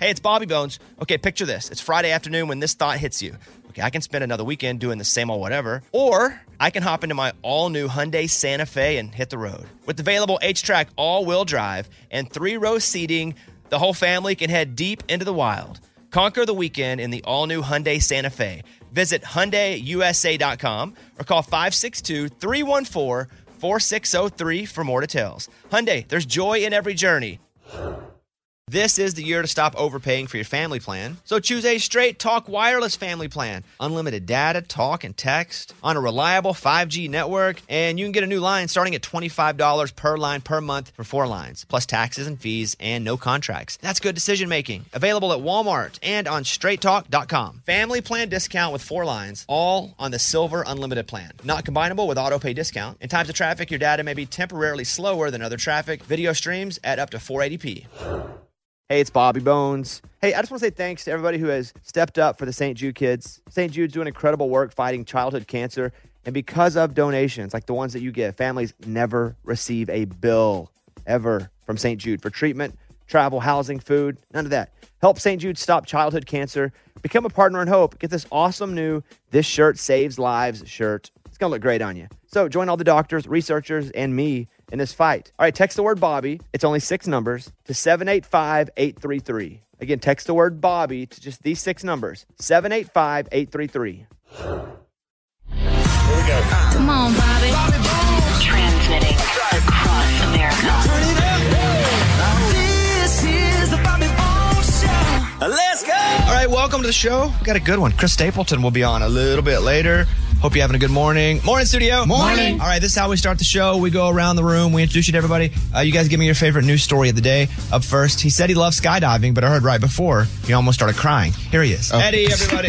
Hey, it's Bobby Bones. Okay, picture this. It's Friday afternoon when this thought hits you. Okay, I can spend another weekend doing the same old whatever, or I can hop into my all-new Hyundai Santa Fe and hit the road. With available H-Track all-wheel drive and 3-row seating, the whole family can head deep into the wild. Conquer the weekend in the all-new Hyundai Santa Fe. Visit HyundaiUSA.com or call 562-314-4603 for more details. Hyundai, there's joy in every journey. This is the year to stop overpaying for your family plan. So choose a Straight Talk Wireless family plan. Unlimited data, talk, and text on a reliable 5G network. And you can get a new line starting at $25 per line per month for 4 lines, plus taxes and fees and no contracts. That's good decision making. Available at Walmart and on straighttalk.com. Family plan discount with 4 lines, all on the Silver Unlimited plan. Not combinable with auto pay discount. In times of traffic, your data may be temporarily slower than other traffic. Video streams at up to 480p. Hey, it's Bobby Bones. Hey, I just want to say thanks to everybody who has stepped up for the St. Jude kids. St. Jude's doing incredible work fighting childhood cancer. And because of donations like the ones that you give, families never receive a bill ever from St. Jude for treatment, travel, housing, food, none of that. Help St. Jude stop childhood cancer. Become a partner in hope. Get this awesome new This Shirt Saves Lives shirt. It's going to look great on you. So join all the doctors, researchers, and me in this fight. All right, text the word Bobby. It's only 6 numbers to 785-833. Again, text the word Bobby to just these 6 numbers, 785-833. Here we go. Come on, Bobby. Transmitting across America. This is the Bobby Bones Show. Let's go. All right, welcome to the show. We got a good one. Chris Stapleton will be on a little bit later. Hope you're having a good morning. Morning, studio. Morning. All right, this is how we start the show. We go around the room. We introduce you to everybody. You guys give me your favorite news story of the day. Up first, he said he loves skydiving, but I heard right before he almost started crying. Here he is. Okay. Eddie, everybody.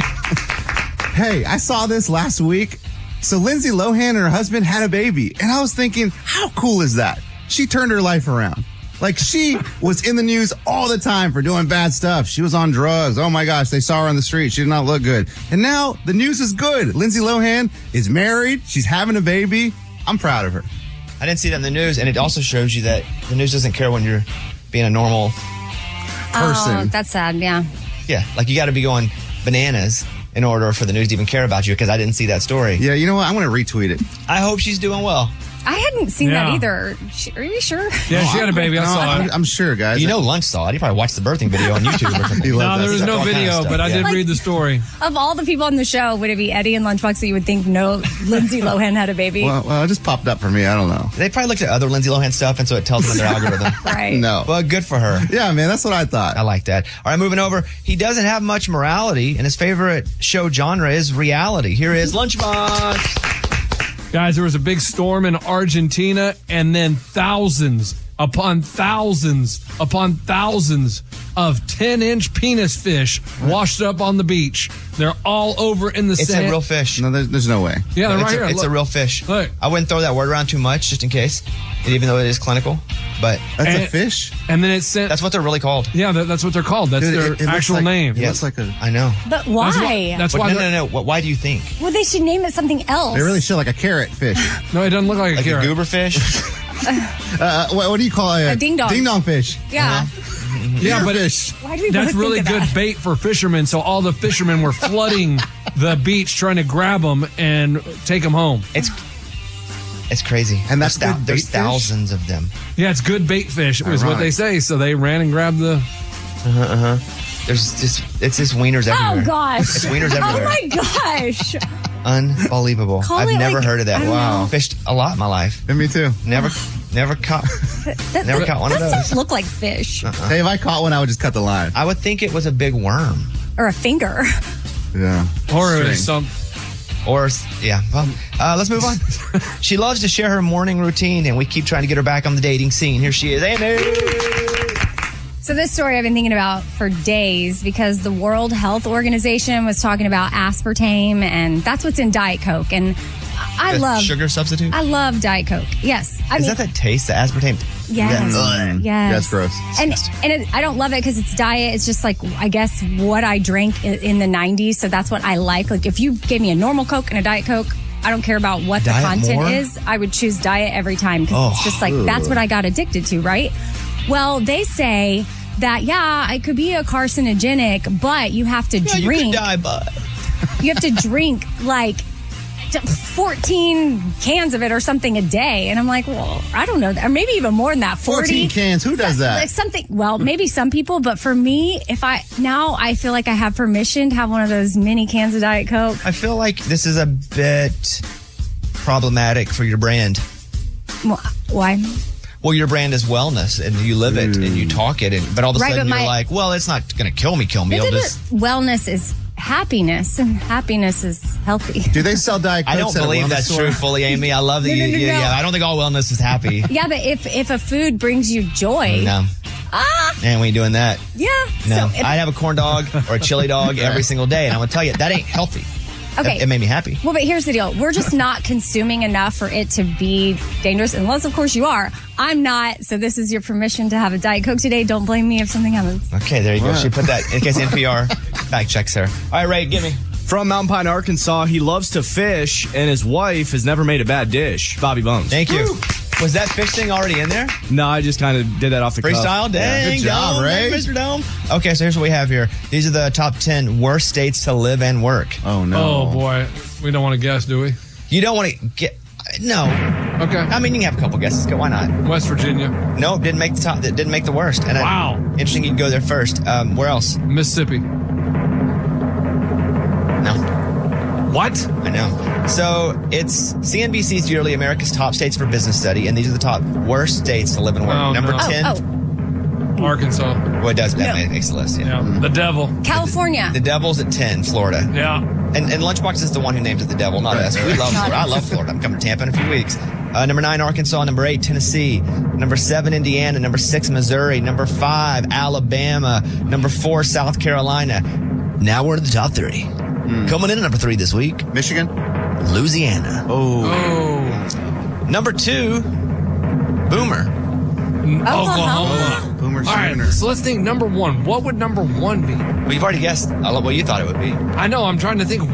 Hey, I saw this last week. So Lindsay Lohan and her husband had a baby. And I was thinking, how cool is that? She turned her life around. Like, she was in the news all the time for doing bad stuff. She was on drugs. Oh my gosh, they saw her on the street. She did not look good. And now the news is good. Lindsay Lohan is married. She's having a baby. I'm proud of her. I didn't see that in the news, and it also shows you that the news doesn't care when you're being a normal Person. Oh, that's sad, yeah. Yeah, like you got to be going bananas in order for the news to even care about you, because I didn't see that story. Yeah, you know what? I'm going to retweet it. I hope she's doing well. I hadn't seen that Yeah. either. Are you sure? Yeah, she had a baby. I saw it. I'm sure, guys. You know Lunch saw it. He probably watched the birthing video on YouTube or something. He loved No, that there was stuff. no All kind of video, stuff, but I did yeah. read the story. Of all the people on the show, would it be Eddie and Lunchbox that you would think no Lindsay Lohan had a baby? Well, it just popped up for me. I don't know. They probably looked at other Lindsay Lohan stuff, and so it tells them in their algorithm. Right. No. Well, good for her. Yeah, man, that's what I thought. I like that. All right, moving over. He doesn't have much morality, and his favorite show genre is reality. Here is Lunchbox. Guys, there was a big storm in Argentina, and then thousands upon thousands upon thousands of 10-inch penis fish washed up on the beach. They're all over in the It's sand. a real fish. No, there's no way. Yeah, they're it's right here. It's a Look. real fish. Look. I wouldn't throw that word around too much, just in case, even though it is clinical. But That's a And- fish? And then it's sent. that's what they're really called. Yeah, that's what they're called. That's Dude, their it looks actual like- name. It looks like a... I know. But why? That's But why. no. Why do you think? Well, they should name it something else. They really show like a carrot fish. No, it doesn't look like a Like carrot. a goober fish? What do you call it? A ding-dong. Ding-dong fish. Yeah. Yeah, but fish. Why do we that's both really think of good that? bait for fishermen. So all the fishermen were flooding the beach trying to grab them and take them home. It's crazy. And that's there's, good there's bait fish? thousands of them. Yeah, it's good bait fish is what Ironic. they say. So they ran and grabbed the... There's it's just wieners everywhere. Oh, gosh. It's wieners everywhere. Oh, my gosh. Unbelievable. Call I've it never like- heard of that. I don't Wow. know. Fished a lot in my life. And me too. Never caught never caught one of That those. doesn't look like fish. Hey, if I caught one, I would just cut the line. I would think it was a big worm. Or a finger. Yeah. Or Strange. some... Or, yeah. Well, let's move on. She loves to share her morning routine, and we keep trying to get her back on the dating scene. Here she is, Amy. So this story I've been thinking about for days because the World Health Organization was talking about aspartame, and that's what's in Diet Coke. And I The love sugar substitute? I love Diet Coke. Yes, I Is that taste, the aspartame? yes, Ugh. yes. That's gross. And I don't love it because it's diet. It's just like I guess what I drank in the '90s. So that's what I like. Like if you gave me a normal Coke and a Diet Coke, I don't care about what Diet the content more? is. I would choose diet every time because it's just like that's what I got addicted to, right? Well, they say that, yeah, it could be a carcinogenic, but you have to drink. You could die, bud. You have to drink like 14 cans of it or something a day. And I'm like, well, I don't know. Or maybe even more than that. 14 cans. Who does that? Like something. Well, maybe some people, but for me, I feel like I have permission to have one of those mini cans of Diet Coke. I feel like this is a bit problematic for your brand. Why? Well, your brand is wellness, and you live it, and you talk it, but all of a Right, sudden but you're like, well, it's not going to kill me. It'll just... Wellness is happiness, and happiness is healthy. Do they sell Diet Coke? I don't believe that's true fully, Amy. I love that No. Yeah, I don't think all wellness is happy. Yeah, but if a food brings you joy, No. And we ain't doing that. yeah. No. So I'd have a corn dog or a chili dog every single day, and I'm going to tell you, that ain't healthy. okay. It made me happy. Well, but here's the deal. We're just not consuming enough for it to be dangerous, unless, of course, you are. I'm not, so this is your permission to have a Diet Coke today. Don't blame me if something happens. Okay, there you go. She put that in case NPR fact checks her. All right, Ray, give me. From Mountain Pine, Arkansas, he loves to fish, and his wife has never made a bad dish. Bobby Bones. Thank you. Was that fish thing already in there? No, I just kind of did that off the cuff. Freestyle? Dang, Good job, Dome, Ray. Mr. Dome. Okay, so here's what we have here. These are the top 10 worst states to live and work. Oh, no. Oh, boy. We don't want to guess, do we? You don't want to get... No. Okay. I mean, you can have a couple guesses. Go, why not? West Virginia. No, didn't make the top. Didn't make the worst. And Wow. Interesting you can go there first. Where else? Mississippi. No. What? I know. So it's CNBC's yearly America's Top States for Business study, and these are the top worst states to live and work. Oh, Number no. 10. Arkansas. Well, it does. That makes the list. Yeah. Yeah. The devil. California. The Devil's at 10, Florida. Yeah. And Lunchbox is the one who names it the Devil, not us. We love Florida. I love Florida. I'm coming to Tampa in a few weeks. Number 9, Arkansas. Number 8, Tennessee. Number 7, Indiana. Number 6, Missouri. Number 5, Alabama. Number 4, South Carolina. Now we're to the top 3. Coming in at number 3 this week, Michigan? Louisiana. Oh. Number 2, Boomer. Oklahoma. Boomer All right, Sooner. so let's think number 1. What would number 1 be? Well, you've already guessed what you thought it would be. I know. I'm trying to think of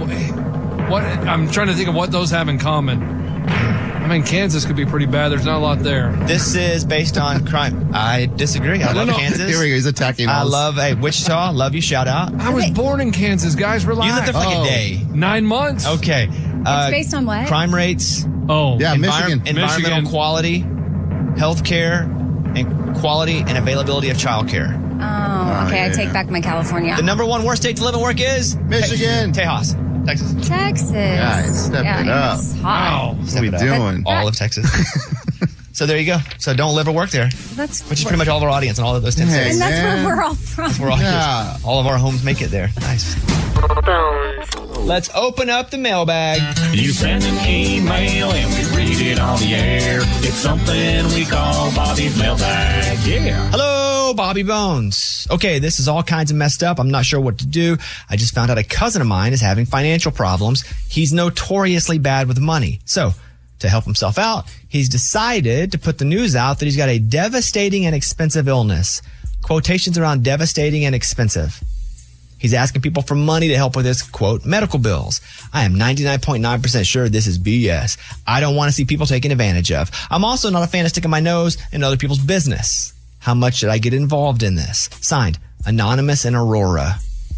what those have in common. I mean, Kansas could be pretty bad. There's not a lot there. This is based on crime. I disagree. I love Kansas. Here we go. He's attacking I us. love Wichita. Love you. Shout out. I was born in Kansas, guys. Relax. You lived there for like a day. 9 months. Okay. It's based on what? Crime rates, Oh. Yeah, Michigan. environmental Michigan. quality, healthcare, and quality and availability of childcare. Oh, okay. I yeah. take back my California. The number 1 worst state to live and work is Michigan. Tejas, Texas. Texas. Guys, step it up. It's hot. Wow. What are we Step it up. doing? All of Texas. So there you go. So don't live or work there, That's which is pretty much all of our audience and all of those 10 Hey. states. and that's Man. where we're all from. We're all Yeah. all of our homes make it there. Nice. Let's open up the mailbag. You send an email and we read it on the air. It's something we call Bobby's mailbag. Yeah. Hello, Bobby Bones. Okay, this is all kinds of messed up. I'm not sure what to do. I just found out a cousin of mine is having financial problems. He's notoriously bad with money. So, to help himself out, he's decided to put the news out that he's got a devastating and expensive illness. Quotations around devastating and expensive. He's asking people for money to help with his, quote, medical bills. I am 99.9% sure this is BS. I don't want to see people taken advantage of. I'm also not a fan of sticking my nose in other people's business. How much should I get involved in this? Signed, Anonymous and Aurora.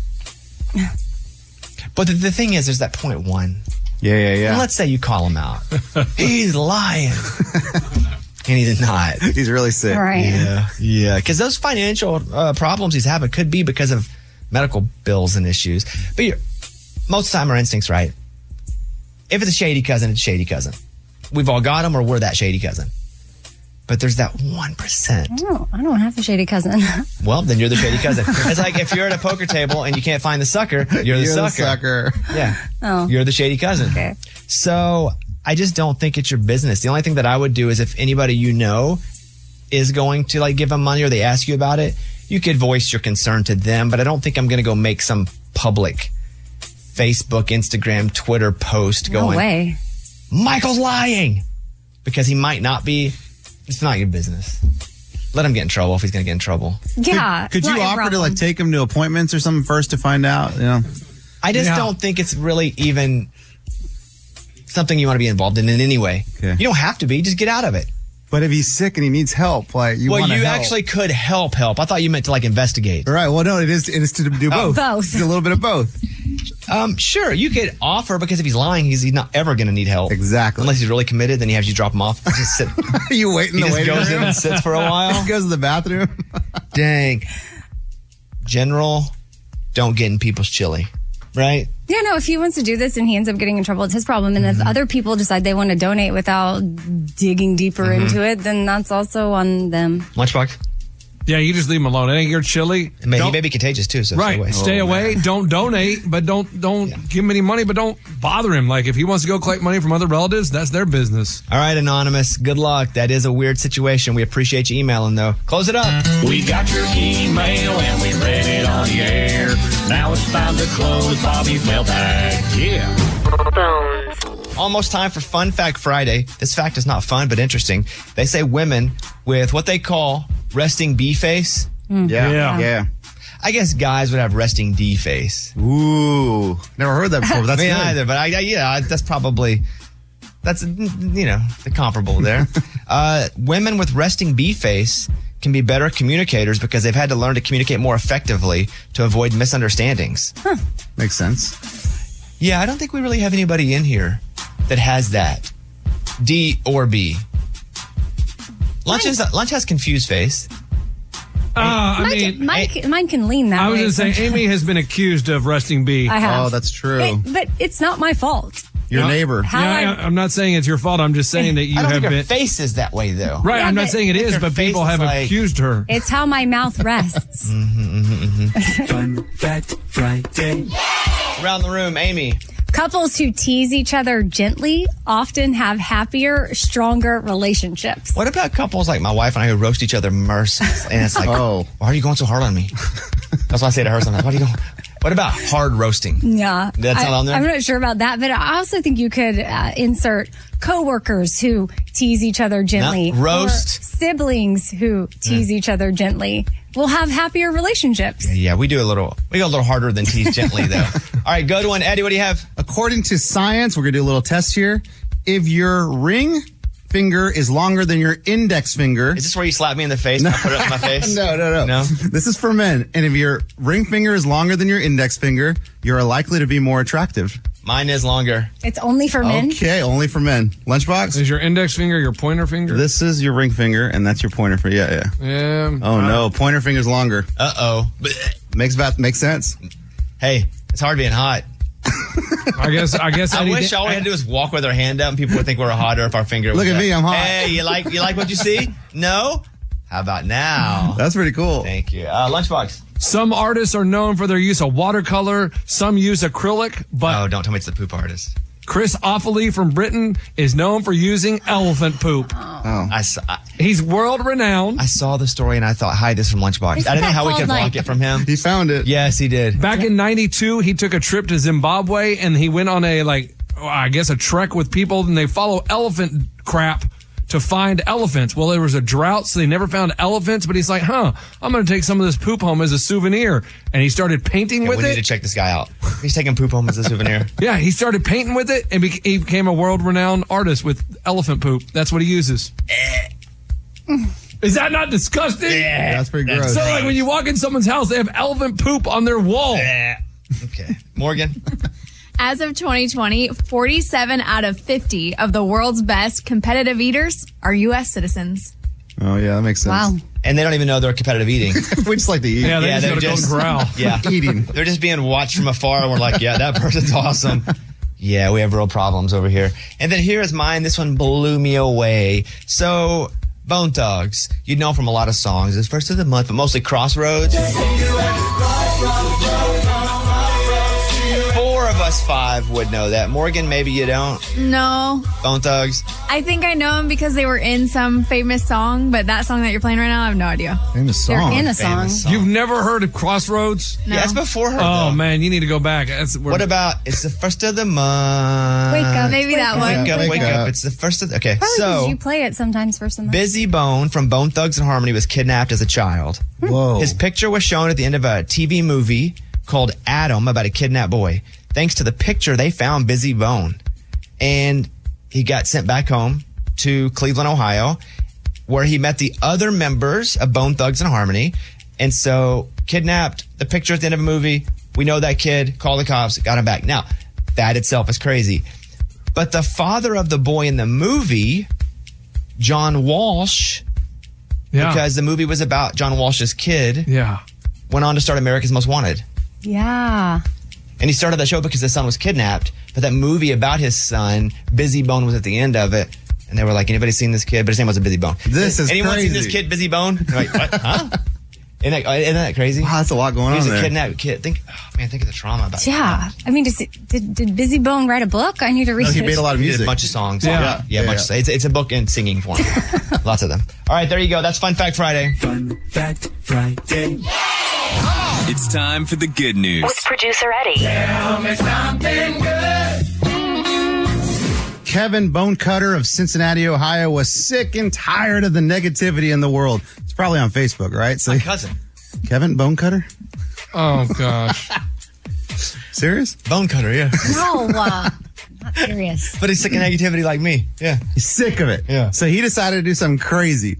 But the thing is, there's that point 1. Yeah. Let's say you call him out. He's lying. And he's not. He's really sick. Right. Yeah. Because those financial problems he's having could be because of medical bills and issues. But most of the time our instinct's right. If it's a shady cousin, it's a shady cousin. We've all got them or we're that shady cousin. But there's that 1%. Oh, I don't have a shady cousin. Well, then you're the shady cousin. It's like if you're at a poker table and you can't find the sucker, you're the sucker. Yeah. Oh. You're the shady cousin. Okay. So I just don't think it's your business. The only thing that I would do is if anybody you know is going to like give them money or they ask you about it, you could voice your concern to them, but I don't think I'm going to go make some public Facebook, Instagram, Twitter post No going, way. Michael's lying, because he might not be. It's not your business. Let him get in trouble if he's going to get in trouble. Yeah. Could it's not you your offer to problem. like take him to appointments or something first to find out? You know, I just don't think it's really even something you want to be involved in any way. Okay. You don't have to be. Just get out of it. But if he's sick and he needs help, like you Well, want to you help. actually could help. I thought you meant to like investigate. Right. Well, no, it is to do both. Both. It's a little bit of both. Sure, you could offer because if he's lying, he's not ever going to need help. Exactly. Unless he's really committed, then he has you drop him off. Just sit. You wait in He the just waiting goes in room. and sits for a while. He goes to the bathroom. Dang. General, don't get in people's chili, right? Yeah, no, if he wants to do this and he ends up getting in trouble, it's his problem. And if other people decide they want to donate without digging deeper into it, then that's also on them. Lunchbox? Yeah, you just leave him alone. It ain't your chili. He may be contagious too, so Right. Stay away. Don't donate, but don't give him any money, but don't bother him. Like if he wants to go collect money from other relatives, that's their business. All right, Anonymous. Good luck. That is a weird situation. We appreciate you emailing, though. Close it up. We got your email and we read it on the air. Now it's time to close Bobby's mailbag. Yeah. Almost time for Fun Fact Friday. This fact is not fun, but interesting. They say women with what they call resting B face. Yeah. I guess guys would have resting D face. Ooh. Never heard that before. But that's Me good. either, but that's probably, the comparable there. Women with resting B face can be better communicators because they've had to learn to communicate more effectively to avoid misunderstandings. Makes sense. Yeah, I don't think we really have anybody in here that has that. D or B. Lunch has confused face. Mine can lean that way. I was going to say, Amy has been accused of resting B. I have. Oh, that's true. But it's not my fault. Your neighbor. I'm not saying it's your fault. I'm just saying that you I don't have think her been. face is that way, though. Right, Yeah, I'm not but- saying it is, her but face people is have like- accused her. It's how my mouth rests. Fun Fact Friday. Around the room, Amy. Couples who tease each other gently often have happier, stronger relationships. What about couples like my wife and I who roast each other mercilessly? And it's like, Oh. why are you going so hard on me? That's what I say to her sometimes. What about hard roasting? Yeah. That's not on there? I'm not sure about that, but I also think you could insert coworkers who tease each other gently. No, roast. Or siblings who tease each other gently will have happier relationships. Yeah, we go a little harder than tease gently, though. All right, good one. Eddie, what do you have? According to science, we're going to do a little test here. If your ring finger is longer than your index finger. Is this where you slap me in the face and I put it up in my face? No. No? This is for men. And if your ring finger is longer than your index finger, you're likely to be more attractive. Mine is longer. It's only for men. Okay, only for men. Lunchbox? Is your index finger your pointer finger? This is your ring finger, and that's your pointer finger. Yeah. Oh, no. Pointer finger's longer. Uh-oh. Makes sense. Hey, it's hard being hot. I guess. I wish all we had to do was walk with our hand up and people would think we were hotter if our finger was Look at up. me, I'm hot. Hey, you like what you see? No? How about now? That's pretty cool. Thank you. Lunchbox. Some artists are known for their use of watercolor. Some use acrylic, but Oh, don't tell me it's the poop artist. Chris Offaly from Britain is known for using elephant poop. Oh. He's world renowned. I saw the story and I thought, hide this from Lunchbox. Isn't I didn't know that how we called, could block like- it from him. He found it. Yes, he did. Back in 92, he took a trip to Zimbabwe and he went on a trek with people and they follow elephant crap to find elephants. Well, there was a drought, so they never found elephants, but he's like, I'm going to take some of this poop home as a souvenir. And he started painting with we need to it. check this guy out. He's taking poop home as a souvenir. Yeah, he started painting with it and he became a world renowned artist with elephant poop. That's what he uses. Is that not disgusting? That's pretty gross. So like when you walk in someone's house, they have elephant poop on their wall. Okay. Morgan? As of 2020, 47 out of 50 of the world's best competitive eaters are U.S. citizens. Oh, yeah, that makes sense. Wow. And they don't even know they're competitive eating. We just like to eat. Yeah, they Yeah, just they're go to just- Golden Corral. Yeah. Eating. They're just being watched from afar and we're like, yeah, that person's awesome. Yeah, we have real problems over here. And then here is mine. This one blew me away. So, Bone Thugs, you'd know from a lot of songs. It's first of the month, but mostly Crossroads. 4 of us 5 would know that. Morgan, maybe you don't. No, Bone Thugs. I think I know them because they were in some famous song, but that song that you're playing right now, I have no idea. Famous They're song. in a song. Famous song. You've never heard of Crossroads? No. Yeah, it's before her. Oh, though. man, you need to go back. What about it's the first of the month? Wake up. Maybe that one. Wake up. It's the first of okay. Probably So because you play it sometimes for some. Busy Bone from Bone Thugs and Harmony was kidnapped as a child. Whoa. His picture was shown at the end of a TV movie called Adam about a kidnapped boy. Thanks to the picture, they found Busy Bone. And he got sent back home to Cleveland, Ohio. where he met the other members of Bone Thugs and Harmony. And so kidnapped, the picture at the end of a movie. We know that kid, call the cops, got him back. Now, that itself is crazy. But the father of the boy in the movie, John Walsh, because the movie was about John Walsh's kid, went on to start America's Most Wanted. Yeah. And he started that show because his son was kidnapped. But that movie about his son, Busy Bone, was at the end of it. And they were like, anybody seen this kid? But his name wasn't Busy Bone. Anyone seen this kid, Busy Bone? Like, what? Huh? Isn't that crazy? Wow, that's a lot going on there. He was a kidnapped kid. Think of the trauma about Yeah. I mean, did Busy Bone write a book? I need to read it. He made a lot of music. He did a bunch of songs. Yeah. It's a book in singing form. Lots of them. All right, there you go. That's Fun Fact Friday. Fun Fact Friday. It's time for the good news. With producer Eddie. Tell me something good. Kevin Bonecutter of Cincinnati, Ohio, was sick and tired of the negativity in the world. It's probably on Facebook, right? So, my cousin. Kevin Bonecutter? Oh, gosh. Serious? Bonecutter, yeah. No, not serious. But he's sick of negativity like me. Yeah. He's sick of it. Yeah. So he decided to do something crazy.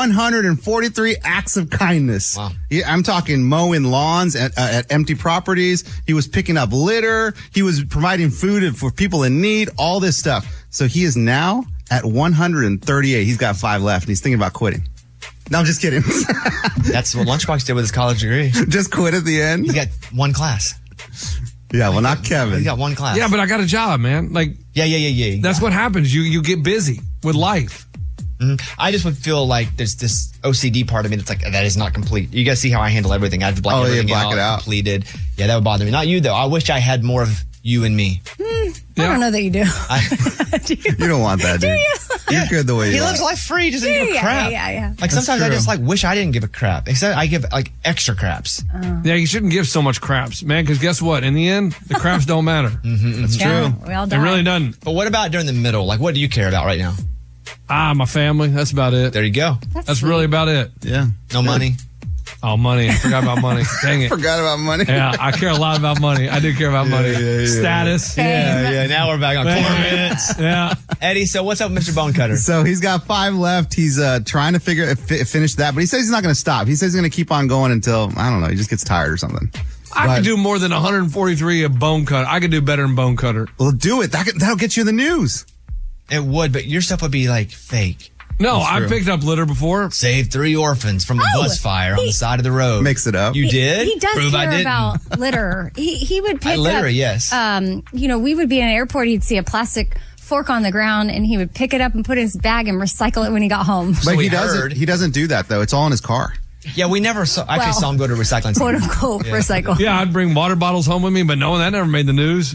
143 acts of kindness. Wow. I'm talking mowing lawns at empty properties. He was picking up litter. He was providing food for people in need, all this stuff. So he is now at 138. He's got 5 left and he's thinking about quitting. No, I'm just kidding. That's what Lunchbox did with his college degree. Just quit at the end? He's got one class. Yeah, well, not Kevin. He's got one class. Yeah, but I got a job, man. Like, yeah. That's what happens. You get busy with life. Mm-hmm. I just would feel like there's this OCD part of me that's like, that is not complete. You guys see how I handle everything. I have to black everything black it out. Completed. Yeah, that would bother me. Not you, though. I wish I had more of you and me. I don't know that you do. You don't want that, dude. You're good the way you are. He lives life free. He doesn't give a crap. Yeah. Like, sometimes I just wish I didn't give a crap. Except I give like extra craps. Yeah, you shouldn't give so much craps, man, because guess what? In the end, the craps don't matter. That's Yeah, true. we all It die. really doesn't. But what about during the middle? Like, what do you care about right now? My family. That's about it. There you go. That's really about it. Yeah. No money. Oh, money. I forgot about money. Dang it. Forgot about money. Yeah, I care a lot about money. I do care about money. Status. Yeah. Now we're back on Corvettes. Yeah. Eddie, so what's up with Mr. Bonecutter? So he's got 5 left. He's trying to finish that, but he says he's not going to stop. He says he's going to keep on going until, I don't know, he just gets tired or something. I could do more than 143 of bone cutter. I could do better than bone cutter. Well, do it. That'll get you in the news. It would, but your stuff would be like fake. No, I picked up litter before. Saved 3 orphans from a bus fire on the side of the road. Makes it up. You did? He does Prove I care didn't. about litter. He would pick Litter, up. yes. We would be in an airport. He'd see a plastic fork on the ground, and he would pick it up and put it in his bag and recycle it when he got home. But we he heard. doesn't do that though. It's all in his car. Yeah, we never saw him go to a recycling Quote center. unquote recycle. Yeah, I'd bring water bottles home with me, but no, that never made the news.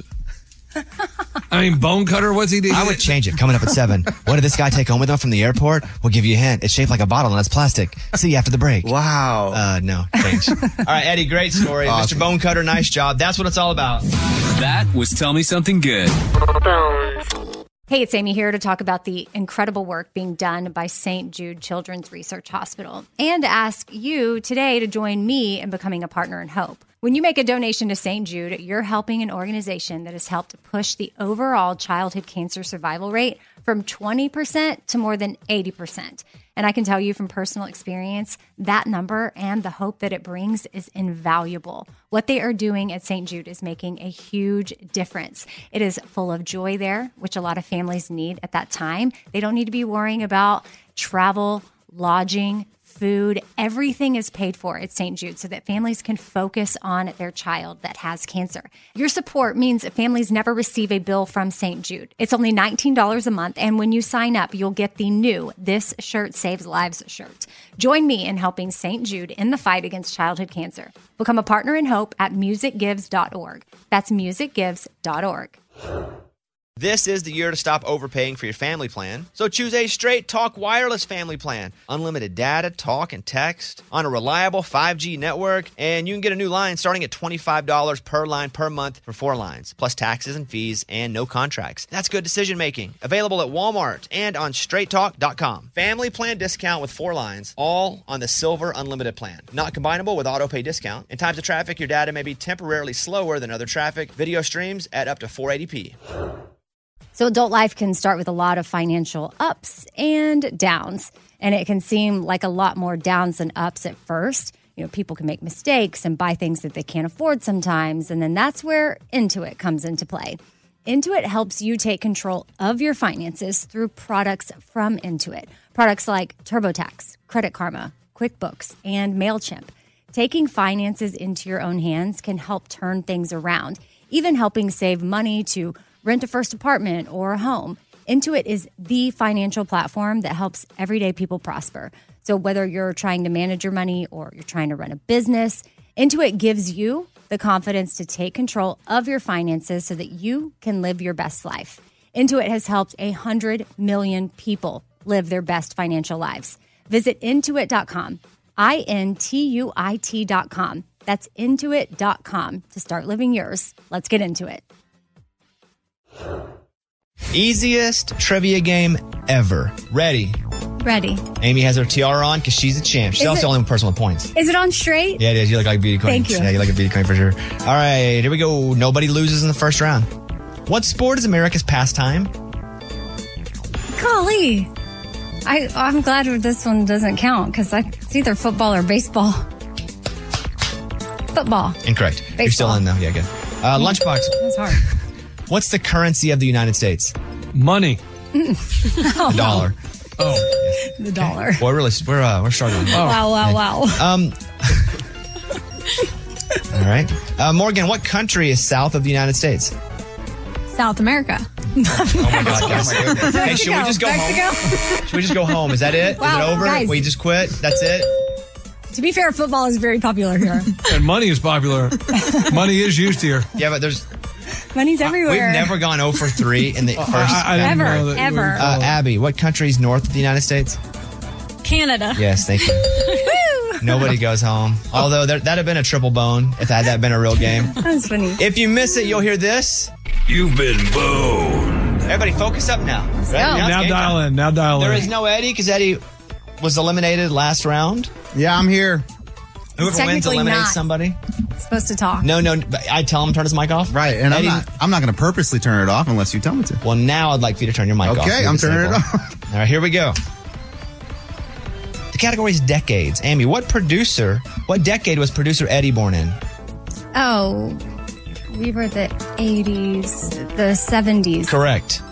I mean, bone cutter, what's he do? I would change it. Coming up at 7. What did this guy take home with him from the airport? We'll give you a hint. It's shaped like a bottle and it's plastic. See you after the break. Wow. No, change. All right, Eddie, great story. Awesome. Mr. Bonecutter, nice job. That's what it's all about. That was Tell Me Something Good. Hey, it's Amy here to talk about the incredible work being done by St. Jude Children's Research Hospital and to ask you today to join me in becoming a partner in hope. When you make a donation to St. Jude, you're helping an organization that has helped push the overall childhood cancer survival rate from 20% to more than 80%. And I can tell you from personal experience, that number and the hope that it brings is invaluable. What they are doing at St. Jude is making a huge difference. It is full of joy there, which a lot of families need at that time. They don't need to be worrying about travel, lodging, food. Everything is paid for at St. Jude so that families can focus on their child that has cancer. Your support means families never receive a bill from St. Jude. It's only $19 a month, and when you sign up, you'll get the new This Shirt Saves Lives shirt. Join me in helping St. Jude in the fight against childhood cancer. Become a partner in hope at musicgives.org. That's musicgives.org. This is the year to stop overpaying for your family plan. So choose a Straight Talk Wireless family plan. Unlimited data, talk, and text on a reliable 5G network. And you can get a new line starting at $25 per line per month for 4 lines, plus taxes and fees and no contracts. That's good decision making. Available at Walmart and on straighttalk.com. Family plan discount with 4 lines, all on the Silver Unlimited plan. Not combinable with auto pay discount. In times of traffic, your data may be temporarily slower than other traffic. Video streams at up to 480p. So adult life can start with a lot of financial ups and downs, and it can seem like a lot more downs than ups at first. You know, people can make mistakes and buy things that they can't afford sometimes, and then that's where Intuit comes into play. Intuit helps you take control of your finances through products from Intuit. Products like TurboTax, Credit Karma, QuickBooks, and MailChimp. Taking finances into your own hands can help turn things around, even helping save money to rent a first apartment or a home. Intuit is the financial platform that helps everyday people prosper. So whether you're trying to manage your money or you're trying to run a business, Intuit gives you the confidence to take control of your finances so that you can live your best life. Intuit has helped 100 million people live their best financial lives. Visit Intuit.com, Intuit.com. That's Intuit.com to start living yours. Let's get into it. Easiest trivia game ever. Ready? Ready. Amy has her tiara on because she's a champ. She's also the only one person with points. Is it on straight? Yeah, it is. You look like a beauty queen. Thank you. Yeah, you look like a beauty queen for sure. All right, here we go. Nobody loses in the first round. What sport is America's pastime? Golly. I'm glad this one doesn't count because it's either football or baseball. Football. Incorrect. Baseball. You're still in though. Yeah, good. Lunchbox. That's hard. What's the currency of the United States? Money. The dollar. Oh. The dollar. Boy, we're struggling. Oh. Wow. All right. Morgan, what country is south of the United States? South America. Oh my God, guys. Hey, should we just go home? Should we just go home? Is that it? Wow, is it over? guys. We just quit? That's it? To be fair, football is very popular here. And money is popular. Money is used here. Yeah, but there's... Money's everywhere. We've never gone 0 for 3 in the first... I didn't know that you were- Abby, what country is north of the United States? Canada. Yes, thank you. Nobody goes home. Although that'd have been a triple bone if that had been a real game. That's funny. If you miss it, you'll hear this. You've been boned. Everybody focus up now. Right? go. Now it's game dial time. in. Now dial There in. is no Eddie because Eddie was eliminated last round. Yeah, I'm here. Whoever wins technically eliminates not. somebody. Supposed to talk. No, but I tell him to turn his mic off. Right, and Eddie, I'm not going to purposely turn it off unless you tell me to. Well, now I'd like for you to turn your mic off. Okay, You're I'm turning it disabled. off. All right, here we go. The category is decades. Amy, what decade was producer Eddie born in? Oh, we were the 80s, the 70s. Correct.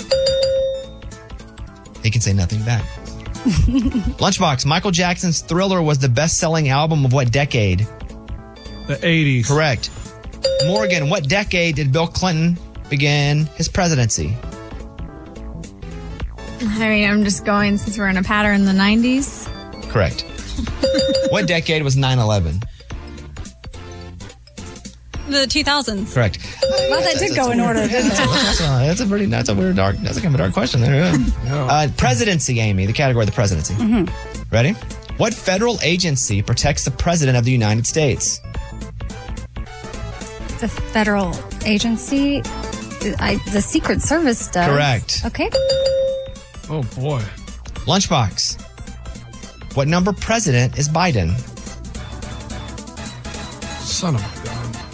He can say nothing back. Lunchbox, Michael Jackson's Thriller was the best-selling album of what decade? The 80s. Correct. Morgan, what decade did Bill Clinton begin his presidency? I mean, I'm just going since we're in a pattern in the 90s. Correct. What decade was 9/11? The 2000s. Correct. Well, that did go in order, didn't it? That's a kind of a dark question there. Yeah. Presidency, Amy, the category of the presidency. Mm-hmm. Ready? What federal agency protects the president of the United States? The federal agency, the Secret Service does. Correct. Okay. Oh, boy. Lunchbox. What number president is Biden? Son of a gun.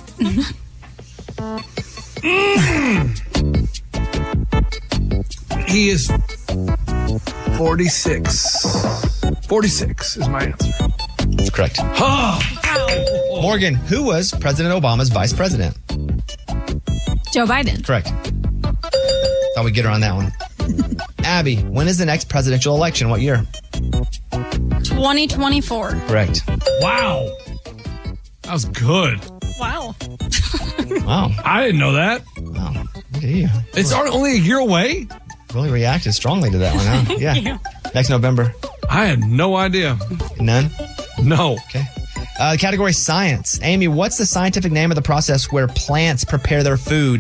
He is 46. 46 is my answer. That's correct. Morgan, who was President Obama's vice president? Joe Biden. Correct. Thought we'd get her on that one. Abby, when is the next presidential election? What year? 2024. Correct. Wow. That was good. Wow. Wow. I didn't know that. Wow. Look at you. It's only a year away? Really reacted strongly to that one, huh? Yeah. Next November. I had no idea. None? No. Okay. Category science. Amy, what's the scientific name of the process where plants prepare their food?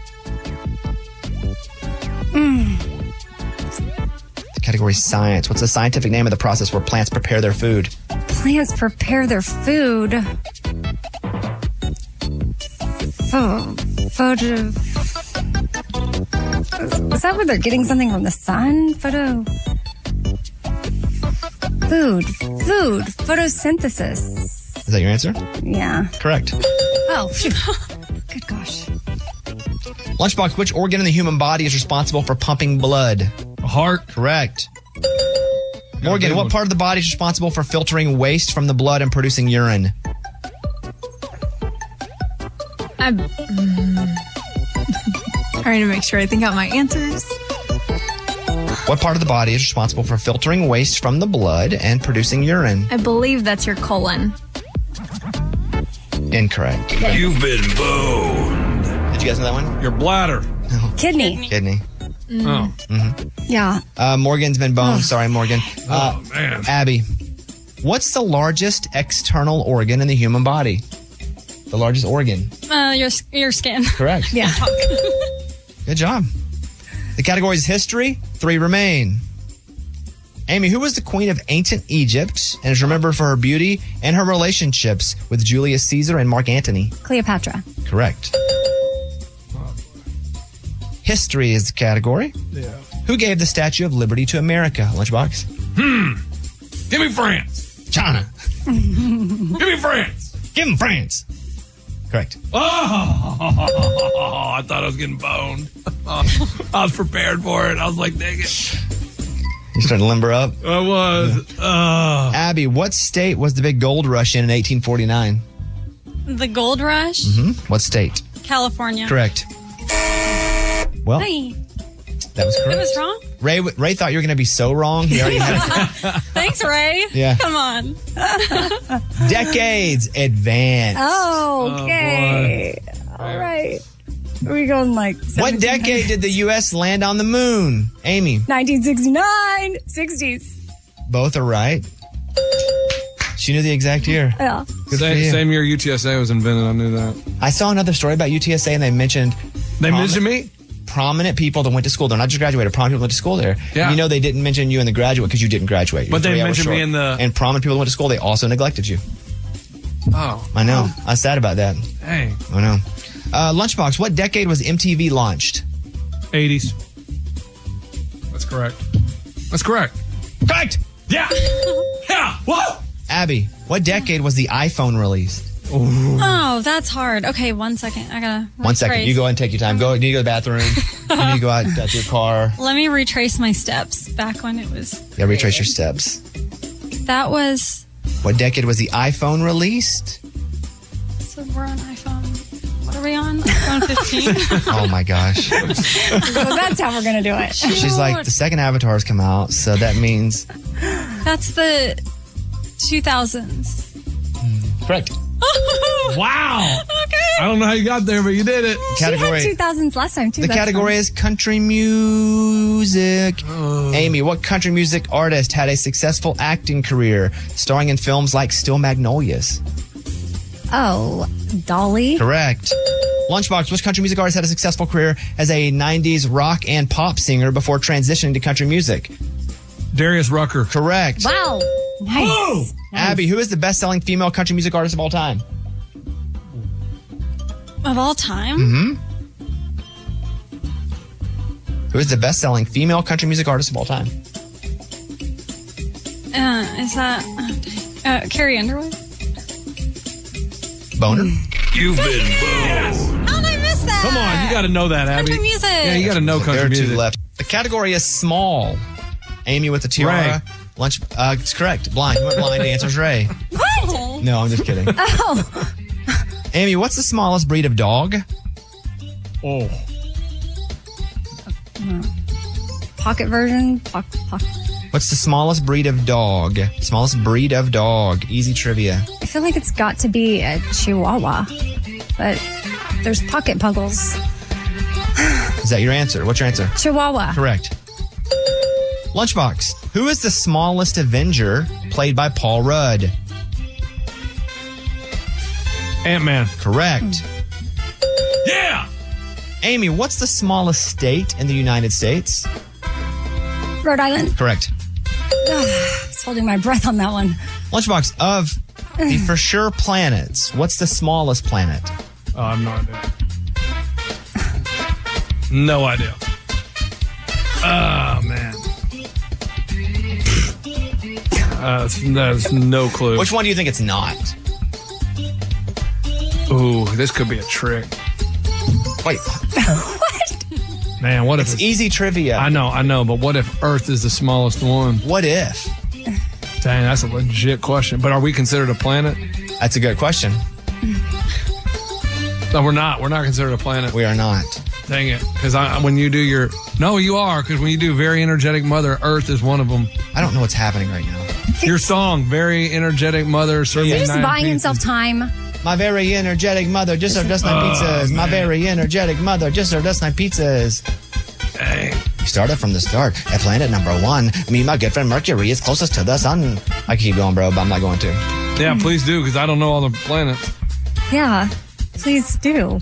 The category science. What's the scientific name of the process where plants prepare their food? Plants prepare their food. Photo. Is that where they're getting something from the sun? Food. Photosynthesis. Is that your answer? Yeah. Correct. Oh, phew. Good gosh. Lunchbox, which organ in the human body is responsible for pumping blood? Heart. Correct. Morgan, what part of the body is responsible for filtering waste from the blood and producing urine? I'm trying to make sure I think out my answers. What part of the body is responsible for filtering waste from the blood and producing urine? I believe that's your colon. Incorrect. You've been boned. Did you guys know that one? Your bladder. Kidney. Kidney. Oh. Yeah. Morgan's been boned. Sorry, Morgan. Oh, man. Abby, what's the largest external organ in the human body? The largest organ. Your skin. Correct. Yeah. Good job. The category is history. 3 remain. Amy, who was the queen of ancient Egypt and is remembered for her beauty and her relationships with Julius Caesar and Mark Antony? Cleopatra. Correct. History is the category. Yeah. Who gave the Statue of Liberty to America? Lunchbox. Give me France. China. Give me France. Give him France. Correct. Oh, I thought I was getting boned. I was prepared for it. I was like, dang it. You starting to limber up? I was. Abby, what state was the big gold rush in 1849? The gold rush? What state? California. Correct. Well, Hey, that was it correct. was wrong? Ray thought you were going to be so wrong. He already had Thanks, Ray. Yeah. Come on. decades advanced. Oh, okay. All right. Are we going like What decade did the U.S. land on the moon? Amy. 1969, 60s. Both are right. She knew the exact year. Yeah. Good for you. Same year UTSA was invented. I knew that. I saw another story about UTSA and they mentioned me? prominent people that went to school. They're not just graduated. Prominent people went to school there. Yeah. You know they didn't mention you in the graduate because you didn't graduate. But they You're 3 hours mentioned me short. in the- And prominent people that went to school, they also neglected you. Oh. I know. I was sad about that. Dang. I know. Lunchbox, what decade was MTV launched? 80s. That's correct. That's correct. Correct! Yeah. Yeah. Whoa. Abby, what decade was the iPhone released? Oh, that's hard. Okay, 1 second. I gotta 1 second. retrace. You go ahead and take your time. You need to go to the bathroom. You need to go out to your car. Let me retrace my steps back when it was. Yeah, retrace your steps. That was. What decade was the iPhone released? So we're on iPhone. What are we on? iPhone 15? Oh my gosh. So that's how we're going to do it. She's like, the second Avatar's come out, so that means. That's the 2000s. Correct. Wow. Okay. I don't know how you got there, but you did it. Category. She had 2000s last time, too. The That's category fun. is country music. Amy, what country music artist had a successful acting career, starring in films like Still Magnolias? Oh, Dolly. Correct. Lunchbox, which country music artist had a successful career as a 90s rock and pop singer before transitioning to country music? Darius Rucker. Correct. Wow. Nice. Abby, who is the best-selling female country music artist of all time? Of all time? Who is the best-selling female country music artist of all time? Is that. Carrie Underwood? Boner? You've been boned. How did I miss that? Come on, you got to know that, Abby. Country music. Yeah, you got to know There country are two music. left. The category is small. Amy with the tiara. Ray. Lunch. It's correct. Blind. You went blind. The answer's Ray. What? No, I'm just kidding. Oh. Amy, what's the smallest breed of dog? Oh. Pocket version. What's the smallest breed of dog? Smallest breed of dog. Easy trivia. I feel like it's got to be a Chihuahua, but there's pocket puggles. Is that your answer? What's your answer? Chihuahua. Correct. Lunchbox, who is the smallest Avenger played by Paul Rudd? Ant-Man. Correct. Yeah. Amy, what's the smallest state in the United States? Rhode Island. Correct. I was holding my breath on that one. Lunchbox, of the for sure planets, what's the smallest planet? Oh, I have no idea. No idea. Oh, man. That's no clue. Which one do you think it's not? Ooh, this could be a trick. Wait. What? Man, what if It's easy trivia. I know, but what if Earth is the smallest one? What if? Dang, that's a legit question. But are we considered a planet? That's a good question. No, we're not. We're not considered a planet. We are not. Dang it. Because when you do your... No, you are. Because when you do Very Energetic Mother, Earth is one of them. I don't know what's happening right now. Your song, Very Energetic Mother, serving He's 9 buying pizzas. himself time. My very energetic mother just served us 9 pizzas. My very energetic mother just served us 9 pizzas. Dang. We started from the start at planet number 1. Me and my good friend Mercury is closest to the sun. I can keep going, bro, but I'm not going to. Yeah, please do, because I don't know all the planets. Yeah, please do.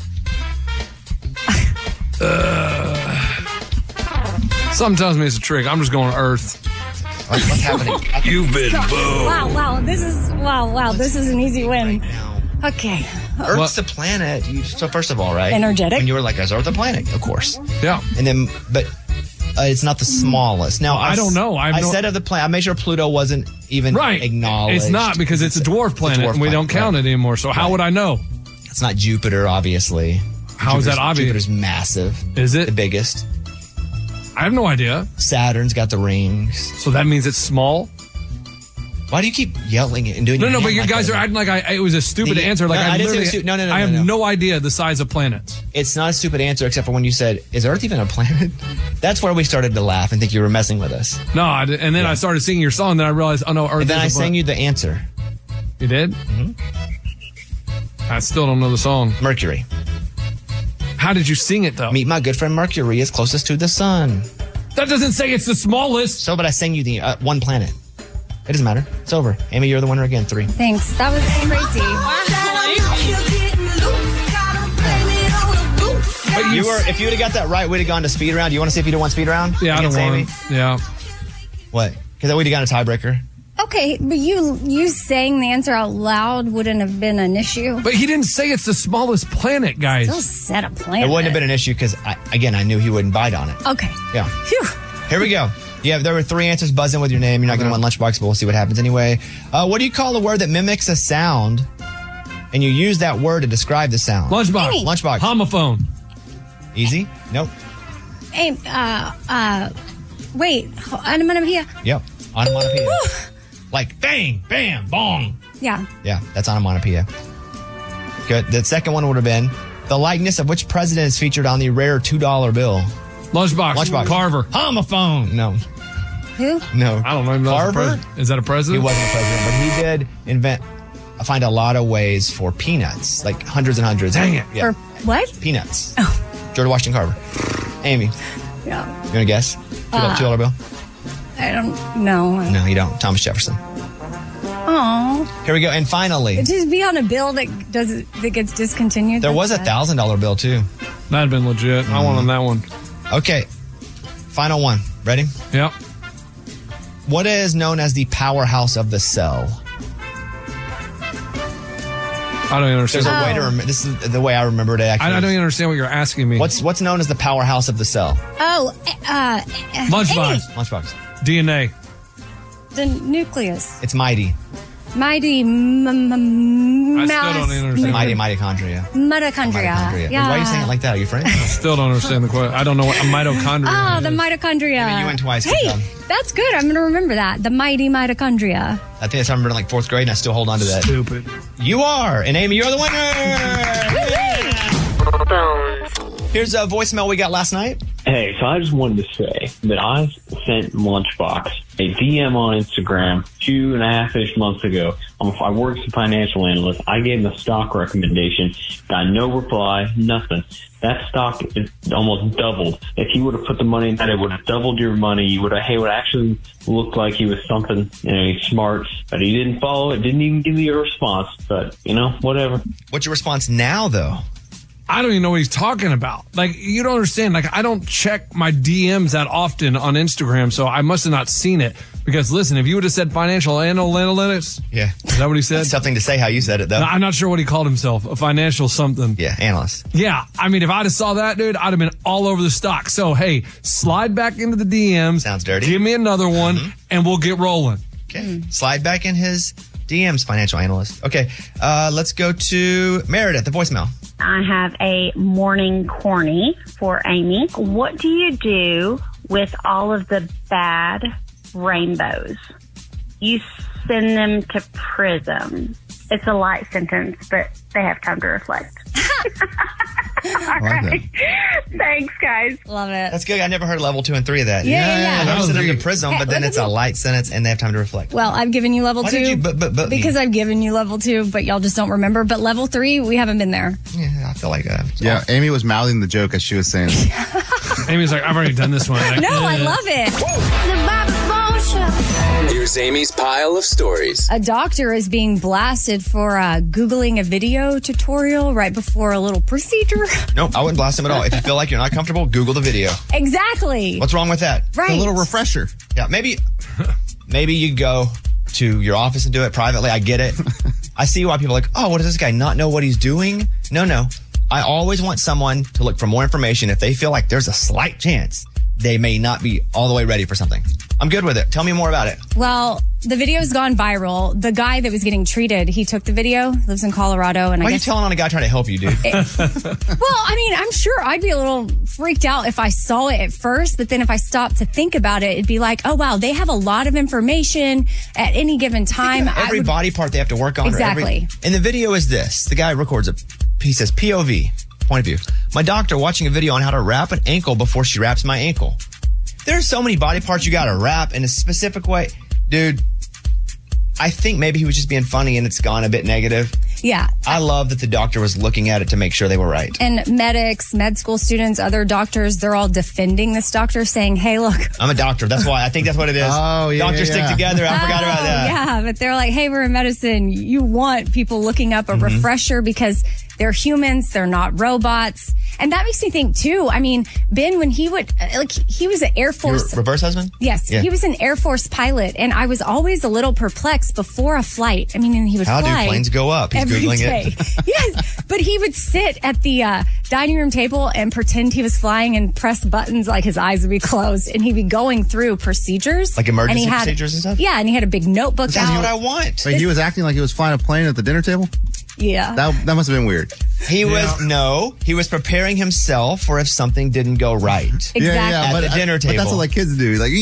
Something tells me it's a trick. I'm just going Earth. What's happening? You've been booed. Wow, this is an easy win. Okay. Earth's a planet. So first of all, right? Energetic. And you were like, is Earth a planet? Of course. Yeah. And then, but it's not the smallest. Now, I don't know. I said of the planet, I made sure Pluto wasn't even acknowledged. It's not, because it's a dwarf planet, and we don't count it anymore. So how would I know? It's not Jupiter, obviously. How is that obvious? Jupiter's massive. Is it? The biggest. I have no idea. Saturn's got the rings. So that means it's small? Why do you keep yelling and doing? No, but you guys are acting like it was a stupid answer. Like I didn't say no. I have no idea the size of planets. It's not a stupid answer, except for when you said, "Is Earth even a planet?" That's where we started to laugh and think you were messing with us. No, and then I started singing your song. Then I realized, oh no, Earth. And then is I sang you the answer. You did? Mm-hmm. I still don't know the song. Mercury. How did you sing it though? Meet my good friend Mercury is closest to the sun. That doesn't say it's the smallest. So, but I sang you the one planet. It doesn't matter. It's over. Amy, you're the winner again. 3. Thanks. That was crazy. But if you would have got that right, we'd have gone to speed round. Do you want to see if you won speed round? Yeah, I don't want to. Yeah. What? Because then we'd have gotten a tiebreaker. Okay, but you saying the answer out loud wouldn't have been an issue. But he didn't say it's the smallest planet, guys. Still said a planet. It wouldn't have been an issue because, I knew he wouldn't bite on it. Okay. Yeah. Phew. Here we go. Yeah, there were 3 answers. Buzz in with your name. You're not going to win Lunchbox, but we'll see what happens anyway. What do you call a word that mimics a sound, and you use that word to describe the sound? Lunchbox. Amy. Lunchbox. Homophone. Easy? Nope. Hey, wait. Onomatopoeia? Yep. Onomatopoeia. Like bang, bam, bong. Yeah. Yeah, that's onomatopoeia. Good. The second one would have been the likeness of which president is featured on the rare $2 bill. Lunchbox. Carver. Homophone. No. Who? No. I don't know. Carver? Is that a president? He wasn't a president, but he did find a lot of ways for peanuts, like hundreds and hundreds. Dang it. Yeah. Or what? Peanuts. Oh. George Washington Carver. Amy, Yeah. you want to guess? $2 bill? I don't know. No, you don't. Thomas Jefferson. Oh. Here we go. And finally, Just be on a bill that gets discontinued. there was a That's sad. $1,000 bill too. That'd been legit. I wanted that one. Okay. Final one. Ready? Yep. What is known as the powerhouse of the cell? I don't understand. There's a way to remember. This is the way I remember it. Actually, I don't even understand what you're asking me. What's known as the powerhouse of the cell? Oh, Lunchbox. Lunchbox. DNA. the nucleus. It's mighty. Mighty I still don't understand. Mighty mitochondria. Mitochondria. Yeah. Why are you saying it like that? Are you friends? I still don't understand the question. I don't know what a mitochondria Oh, is. the mitochondria. You went twice. Good Hey, job. that's good. I'm going to remember that. The mighty mitochondria. I think that's how I remember in like 4th grade, and I still hold on to that. Stupid. You are, and Amy, you're the winner. Here's a voicemail we got last night. Hey, so I just wanted to say that I sent Lunchbox a DM on Instagram 2.5-ish months ago. I work as a financial analyst. I gave him a stock recommendation, got no reply, nothing. That stock is almost doubled. If you would have put the money in that, it would have doubled your money. You would have, it would actually look like he was something, he's smart, but he didn't follow it, didn't even give me a response, but, whatever. What's your response now, though? I don't even know what he's talking about. Like, you don't understand. Like, I don't check my DMs that often on Instagram, so I must have not seen it. Because, listen, if you would have said financial analytics, Yeah. is that what he said? That's something to say how you said it, though. No, I'm not sure what he called himself. A financial something. Yeah, analyst. Yeah. I mean, if I'd have saw that, dude, I'd have been all over the stock. So, hey, slide back into the DMs. Sounds dirty. Give me another one, and we'll get rolling. Okay. Slide back in his DM's financial analyst. Okay, let's go to Meredith, the voicemail. I have a morning corny for Amy. What do you do with all of the bad rainbows? You send them to prison. It's a light sentence, but they have time to reflect. All right. Thanks, guys. Love it. That's good. I never heard level 2 and 3 of that. Yeah. I send them to prison, but then it's a light sentence and they have time to reflect. Well, I've given you level 2. Did you but because I've given you level 2, but y'all just don't remember. But level 3, we haven't been there. Yeah, I feel like Yeah, Amy was mouthing the joke as she was saying it. Amy's like, I've already done this one. No, I love it. Here's Amy's pile of stories. A doctor is being blasted for Googling a video tutorial right before a little procedure. Nope, I wouldn't blast him at all. If you feel like you're not comfortable, Google the video. Exactly. What's wrong with that? Right. A little refresher. Yeah, maybe you go to your office and do it privately. I get it. I see why people are like, oh, what does this guy not know what he's doing? No. I always want someone to look for more information if they feel like there's a slight chance they may not be all the way ready for something. I'm good with it. Tell me more about it. Well, the video's gone viral. The guy that was getting treated, he took the video, lives in Colorado. And Why are you telling on a guy trying to help you, dude? Well, I mean, I'm sure I'd be a little freaked out if I saw it at first, but then if I stopped to think about it, it'd be like, oh, wow, they have a lot of information at any given time. Every body part they have to work on. Exactly. And the video is this. The guy records he says, POV, point of view. My doctor watching a video on how to wrap an ankle before she wraps my ankle. There's so many body parts you got to wrap in a specific way. Dude, I think maybe he was just being funny and it's gone a bit negative. Yeah. I love that the doctor was looking at it to make sure they were right. And medics, med school students, other doctors, they're all defending this doctor saying, hey, look. I'm a doctor. That's why. I think that's what it is. Oh, yeah. Doctors stick together. I forgot about that. Yeah, but they're like, hey, we're in medicine. You want people looking up a refresher because they're humans. They're not robots. And that makes me think, too, I mean, Ben, when he would, he was an Air Force. Your reverse husband? Yes. Yeah. He was an Air Force pilot. And I was always a little perplexed before a flight. I mean, and he would How fly. do planes go up? He's every Googling day. it. Yes. But he would sit at the dining room table and pretend he was flying and press buttons like his eyes would be closed. And he'd be going through procedures. Like emergency procedures and stuff? Yeah. And he had a big notebook That's out. what I want. Wait, he was acting like he was flying a plane at the dinner table? Yeah. That must have been weird. He was preparing himself for if something didn't go right. Exactly. At the dinner table. But that's what like kids do. Like,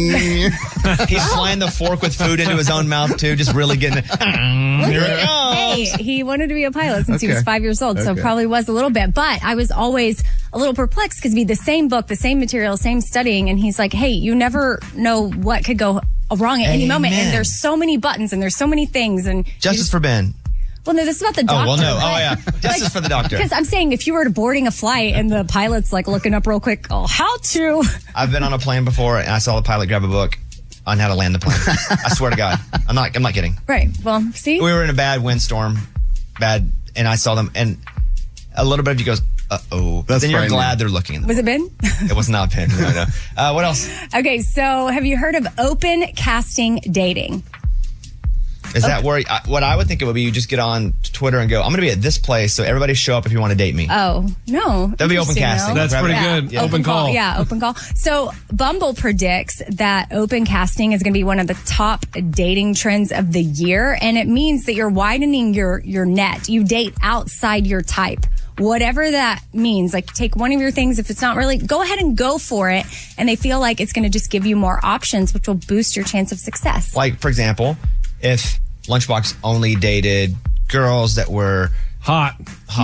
he's flying the fork with food into his own mouth too, just really getting it. Here it goes. Hey, he wanted to be a pilot since he was 5 years old, so probably was a little bit. But I was always a little perplexed because it'd be the same book, the same material, same studying, and he's like, hey, you never know what could go wrong at any moment, and there's so many buttons and there's so many things. And Justice for Ben. Well, no, this is about the doctor. Oh, well, no. Oh, yeah. Justice for the doctor. Because I'm saying if you were boarding a flight and the pilot's like looking up real quick, how to. I've been on a plane before and I saw the pilot grab a book on how to land the plane. I swear to God. I'm not kidding. Right. Well, see? We were in a bad windstorm, and I saw them, and a little bit of you goes, uh-oh. But then you're glad they're looking. Was it Ben? It was not Ben. No. What else? Okay, so have you heard of open casting dating? Is that where, what I would think it would be, you just get on Twitter and go, I'm going to be at this place, so everybody show up if you want to date me. Oh, no. That'd be open casting. That's pretty good. Yeah. Open call. Yeah, open call. So Bumble predicts that open casting is going to be one of the top dating trends of the year. And it means that you're widening your net. You date outside your type. Whatever that means, like take one of your things. If it's not really, go ahead and go for it. And they feel like it's going to just give you more options, which will boost your chance of success. Like, for example, if Lunchbox only dated girls that were hot,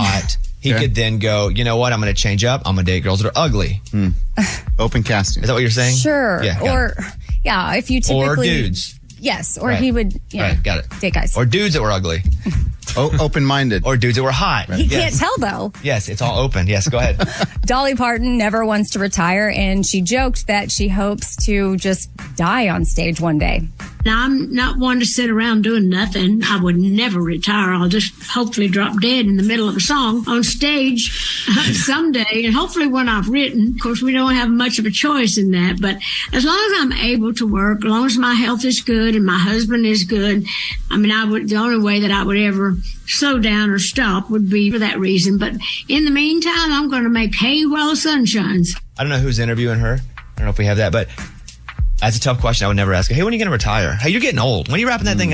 he could then go, you know what, I'm going to change up. I'm going to date girls that are ugly. Open casting. Is that what you're saying? Sure. Yeah, or, yeah, if you typically. Or dudes. Yes, or Right. he would, Right, got it. date guys. Or dudes that were ugly. Open-minded. Or dudes that were hot. He can't tell, though. Yes, it's all open. Yes, go ahead. Dolly Parton never wants to retire, and she joked that she hopes to just die on stage one day. Now, I'm not one to sit around doing nothing. I would never retire. I'll just hopefully drop dead in the middle of a song on stage someday, and hopefully when I've written. Of course, we don't have much of a choice in that, but as long as I'm able to work, as long as my health is good and my husband is good, I mean, the only way that I would ever slow down or stop would be for that reason. But in the meantime, I'm going to make hay while the sun shines. I don't know who's interviewing her. I don't know if we have that, but that's a tough question. I would never ask her, hey, when are you going to retire? Hey, you're getting old. When are you wrapping that thing up?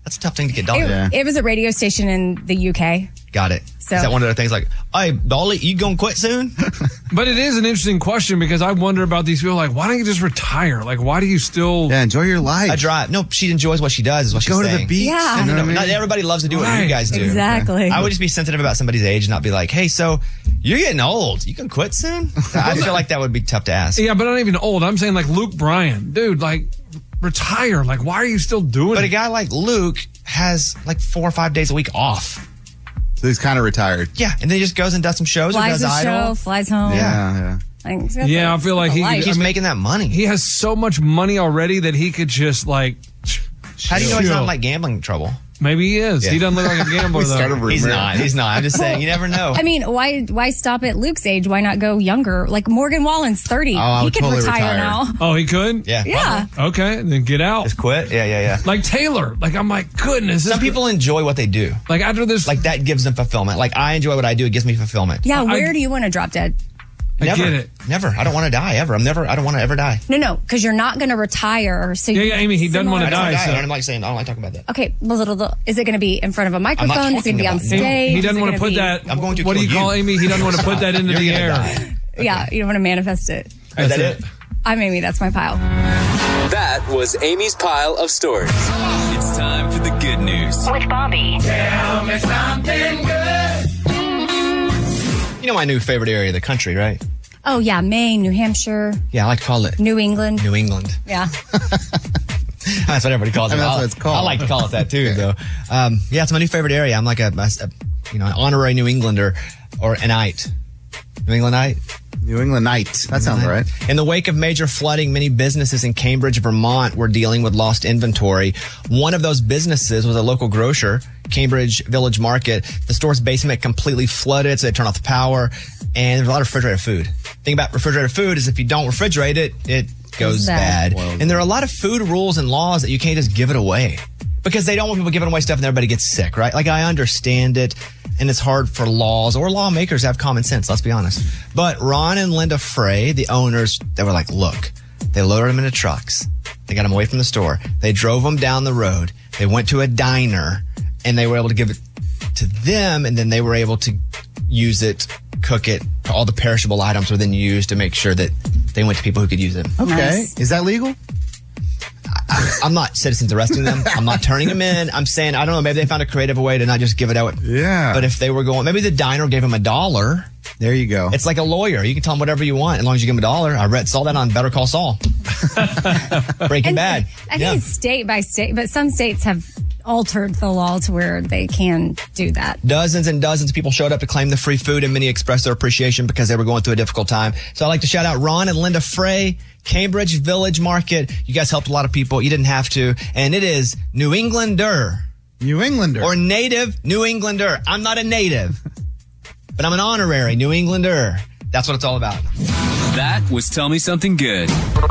That's a tough thing to get done. It was a radio station in the UK. Got it. So- Is that one of the things like, hey, Dolly, you gonna quit soon? But it is an interesting question because I wonder about these people. Like, why don't you just retire? Like, why do you still? Yeah, enjoy your life. I drive. No, she enjoys what she does. Is what she's Go to saying. the beach. Yeah. No, You know what I mean? not everybody loves to do what you guys do. Exactly. I would just be sensitive about somebody's age and not be like, hey, so you're getting old. You can quit soon? I feel like that would be tough to ask. Yeah, but not even old. I'm saying like Luke Bryan, dude. Like, retire. Like, why are you still doing But it? a guy like Luke has like 4 or 5 days a week off. So he's kind of retired. Yeah, and then he just goes and does some shows or Flies does the Idol. show, flies home. Yeah. Like, Yeah, I feel like He's making that money. He has so much money already that he could just like. How do you know he's not chill. in like gambling trouble? Maybe he is. Yeah. He doesn't look like a gambler though. He's not. He's not. I'm just saying, you never know. I mean, why stop at Luke's age? Why not go younger? Like Morgan Wallen's 30. I He would could totally retire retire. now. Oh, he could? Yeah. Yeah. Okay, then get out. Just quit? Yeah. Like Taylor. Like, I'm like, goodness. Some people enjoy what they do. Like, after this. Like, that gives them fulfillment. Like, I enjoy what I do. It gives me fulfillment. Yeah, where do you want to drop dead? Never. get it. Never. I don't want to die ever. I don't want to ever die. No, because you're not going to retire. So Yeah, Amy, he doesn't want to I don't die. wanna So. I'm like saying, I don't like talking about that. Okay, well, is it going to be in front of a microphone? Is it going to be on talking about stage? He doesn't Is it want to gonna put be- that. I'm going to What do you kill call you. Amy? He doesn't want to put that into You're the gonna air. die. Yeah, you don't want to manifest it. Is that it? I'm Amy. That's my pile. That was Amy's pile of stories. It's time for the good news. With Bobby. Tell me something good. You know my new favorite area of the country, right? Oh, yeah, Maine, New Hampshire, Yeah, I like to call it New England. New England. Yeah. That's what everybody calls it. That's what it's called. I like to call it that too, though. Yeah, it's my new favorite area. I'm like an honorary New Englander or an ite. New Englandite? New England Night. That sounds right. In the wake of major flooding, many businesses in Cambridge, Vermont were dealing with lost inventory. One of those businesses was a local grocer, Cambridge Village Market. The store's basement completely flooded, so they turned off the power, and there's a lot of refrigerated food. The thing about refrigerated food is if you don't refrigerate it, it goes bad. And there are a lot of food rules and laws that you can't just give it away because they don't want people giving away stuff and everybody gets sick, right? Like, I understand it. And it's hard for laws or lawmakers to have common sense, let's be honest. But Ron and Linda Frey, the owners, they were like, look, they loaded them into trucks. They got them away from the store. They drove them down the road. They went to a diner and they were able to give it to them. And then they were able to use it, cook it. All the perishable items were then used to make sure that they went to people who could use it. Okay. Nice. Is that legal? I'm not citizens arresting them. I'm not turning them in. I'm saying, I don't know, maybe they found a creative way to not just give it out. Yeah. But if they were going, maybe the diner gave them $1. There you go. It's like a lawyer. You can tell them whatever you want as long as you give them $1. I saw that on Better Call Saul. Breaking Bad. I think it's state by state, but some states have altered the law to where they can do that. Dozens and dozens of people showed up to claim the free food, and many expressed their appreciation because they were going through a difficult time. So I'd like to shout out Ron and Linda Frey, Cambridge Village Market. You guys helped a lot of people. You didn't have to. And it is New Englander. New Englander. Or native New Englander. I'm not a native, but I'm an honorary New Englander. That's what it's all about. That was Tell Me Something Good.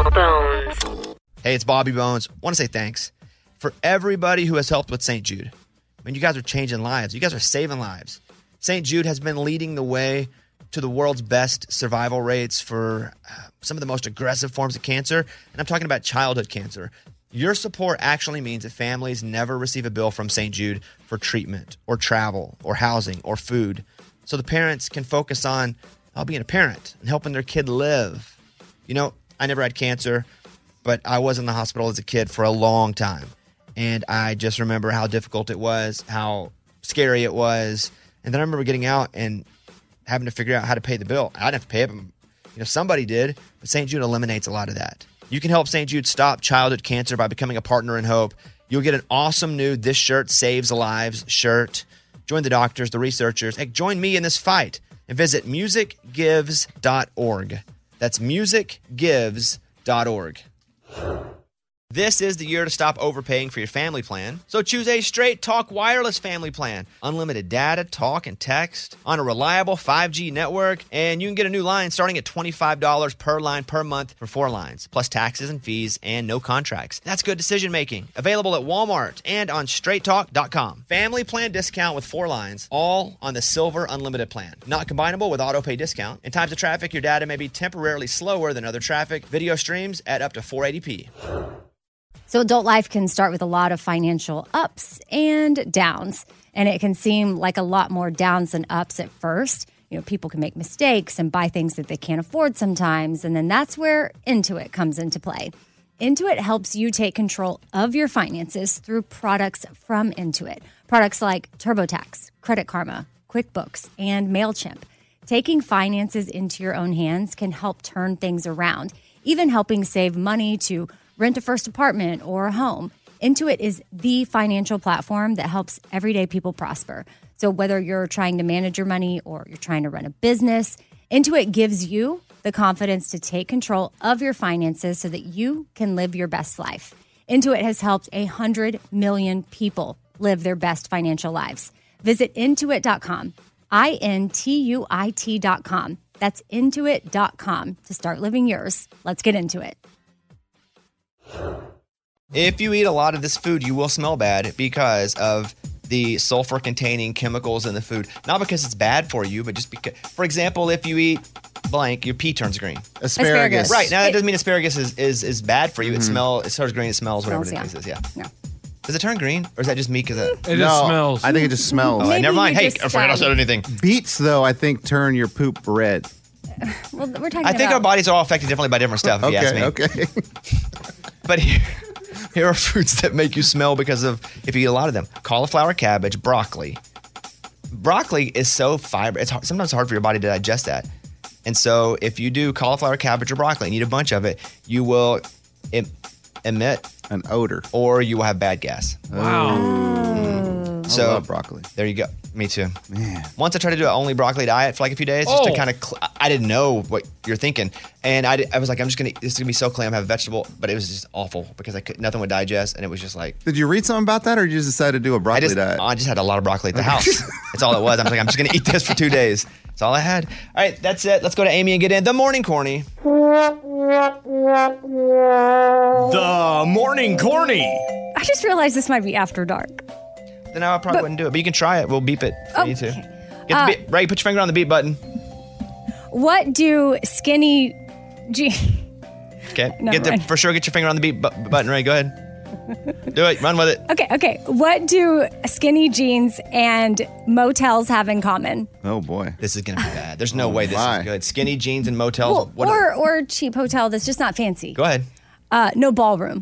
Hey, it's Bobby Bones. Want to say thanks for everybody who has helped with St. Jude. I mean, you guys are changing lives. You guys are saving lives. St. Jude has been leading the way to the world's best survival rates for some of the most aggressive forms of cancer. And I'm talking about childhood cancer. Your support actually means that families never receive a bill from St. Jude for treatment or travel or housing or food. So the parents can focus on being a parent and helping their kid live. You know, I never had cancer, but I was in the hospital as a kid for a long time. And I just remember how difficult it was, how scary it was. And then I remember getting out and having to figure out how to pay the bill. I didn't have to pay it. Somebody did, but St. Jude eliminates a lot of that. You can help St. Jude stop childhood cancer by becoming a partner in hope. You'll get an awesome new This Shirt Saves Lives shirt. Join the doctors, the researchers. Hey, join me in this fight and visit musicgives.org. That's musicgives.org. This is the year to stop overpaying for your family plan. So choose a Straight Talk Wireless family plan. Unlimited data, talk, and text on a reliable 5G network. And you can get a new line starting at $25 per line per month for 4 lines, plus taxes and fees and no contracts. That's good decision making. Available at Walmart and on straighttalk.com. Family plan discount with 4 lines, all on the Silver Unlimited plan. Not combinable with auto pay discount. In times of traffic, your data may be temporarily slower than other traffic. Video streams at up to 480p. So adult life can start with a lot of financial ups and downs, and it can seem like a lot more downs than ups at first. People can make mistakes and buy things that they can't afford sometimes, and then that's where Intuit comes into play. Intuit helps you take control of your finances through products from Intuit. Products like TurboTax, Credit Karma, QuickBooks, and MailChimp. Taking finances into your own hands can help turn things around, even helping save money to rent a first apartment or a home. Intuit is the financial platform that helps everyday people prosper. So whether you're trying to manage your money or you're trying to run a business, Intuit gives you the confidence to take control of your finances so that you can live your best life. Intuit has helped 100 million people live their best financial lives. Visit Intuit.com, Intuit.com. That's Intuit.com to start living yours. Let's get into it. If you eat a lot of this food, you will smell bad because of the sulfur-containing chemicals in the food. Not because it's bad for you, but just because, for example, if you eat blank, your pee turns green. Asparagus. Right. Now, that doesn't mean asparagus is bad for you. It turns green, it smells, whatever Smells, it is. Yeah. No. Does it turn green? Or is that just me? Because It just smells. I think it just smells. All right, never mind. Hey, I just forgot I said anything. Beets, though, I think turn your poop red. Well, we're talking I think our about bodies are all affected differently by different stuff, if you ask me. Okay. But here are fruits that make you smell because of, if you eat a lot of them. Cauliflower, cabbage, broccoli. Broccoli is so fiber. Sometimes it's hard for your body to digest that. And so if you do cauliflower, cabbage, or broccoli and eat a bunch of it, you will emit an odor. Or you will have bad gas. Wow. So, I love broccoli. There you go. Me too. Man. Once I tried to do an only broccoli diet for like a few days, just to kind of, I didn't know what you're thinking. And I was like, this is going to be so clean. I'm going to have a vegetable. But it was just awful because nothing would digest. And it was just like. Did you read something about that or you just decided to do a broccoli diet? I just had a lot of broccoli at the house. That's all it was. I was like, I'm just going to eat this for 2 days. That's all I had. All right, that's it. Let's go to Amy and get in the morning corny. The morning corny. I just realized this might be after dark. Then I probably wouldn't do it. But you can try it. We'll beep it for you too. Get the beep. Ray, put your finger on the beep button. What do skinny jeans... Okay. Never For sure, get your finger on the beep button, Ray. Go ahead. Do it. Run with it. Okay. What do skinny jeans and motels have in common? Oh, boy. This is going to be bad. There's no way this is good. Skinny jeans and motels. Well, or cheap hotel that's just not fancy. Go ahead. No ballroom.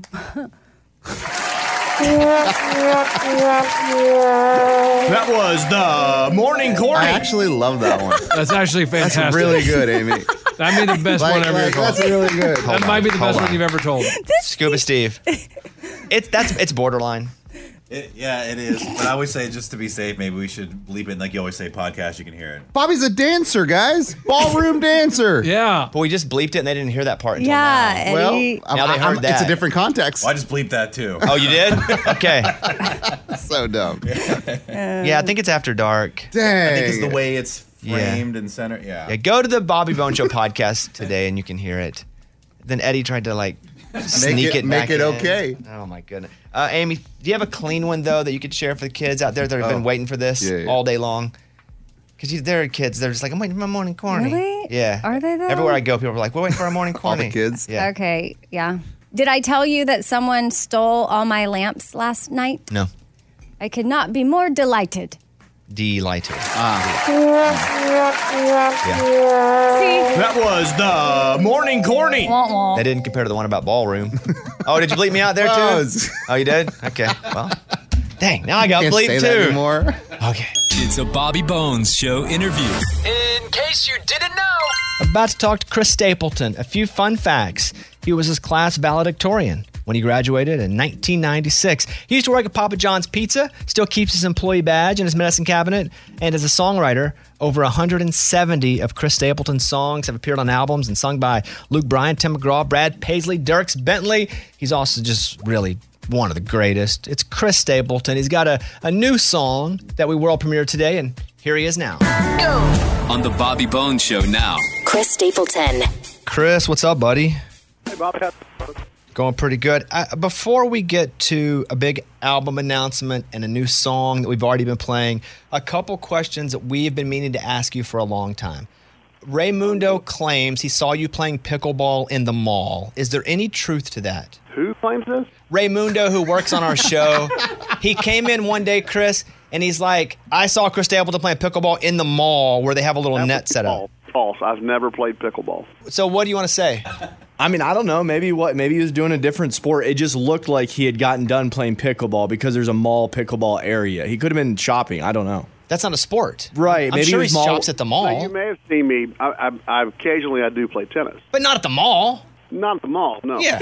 That was the morning corny. I actually love that one. That's actually fantastic. That's really good, Amy. That may be the best one ever told. That's really good. That might be the best one you've ever told. Scuba Steve. It's borderline. Yeah, it is. But I always say, just to be safe, maybe we should bleep it. Like you always say, podcast, you can hear it. Bobby's a dancer, guys. Ballroom dancer. Yeah. But we just bleeped it and they didn't hear that part until Yeah, now. Well, now they heard that. It's a different context. Well, I just bleeped that too. Oh, you did? Okay. So dumb. Yeah, I think it's after dark. Dang. I think it's the way it's framed and centered. Yeah. Go to the Bobby Bone Show podcast today and you can hear it. Then Eddie tried to sneak it make back it in. okay. Oh my goodness. Amy, do you have a clean one though that you could share for the kids out there that have been waiting for this all day long? Because there are kids, they're just like, I'm waiting for my morning corny. Really? Yeah. Are they though? Everywhere I go, people are like, we're waiting for our morning corny. All the kids. Yeah. Okay, yeah. Did I tell you that someone stole all my lamps last night? No. I could not be more delighted. Delighted. See? That was the morning corny. That didn't compare to the one about ballroom. Oh, did you bleep me out there too? Oh, you did? Okay. Well, dang. Now I got Can't bleeped say too. that anymore. Okay. It's a Bobby Bones Show interview. In case you didn't know. About to talk to Chris Stapleton. A few fun facts. He was his class valedictorian when he graduated in 1996. He used to work at Papa John's Pizza, still keeps his employee badge in his medicine cabinet, and as a songwriter, over 170 of Chris Stapleton's songs have appeared on albums and sung by Luke Bryan, Tim McGraw, Brad Paisley, Dierks Bentley. He's also just really one of the greatest. It's Chris Stapleton. He's got a new song that we world premiered today, and here he is now. On the Bobby Bones Show now. Chris Stapleton. Chris, what's up, buddy? Hey, Bobby. Going pretty good. Before we get to a big album announcement and a new song that we've already been playing, a couple questions that we've been meaning to ask you for a long time. Raymundo claims he saw you playing pickleball in the mall. Is there any truth to that? Who claims this? Raymundo, who works on our show, he came in one day, Chris, and he's like, I saw Chris Stapleton playing pickleball in the mall where they have a little net set up. False. I've never played pickleball. So what do you want to say? I mean, I don't know. Maybe he was doing a different sport. It just looked like he had gotten done playing pickleball because there's a mall pickleball area. He could have been shopping. I don't know. That's not a sport. Right. I'm maybe sure he he was shops at the mall. Now, you may have seen me. I occasionally I do play tennis. But not at the mall. Not at the mall, no. Yeah.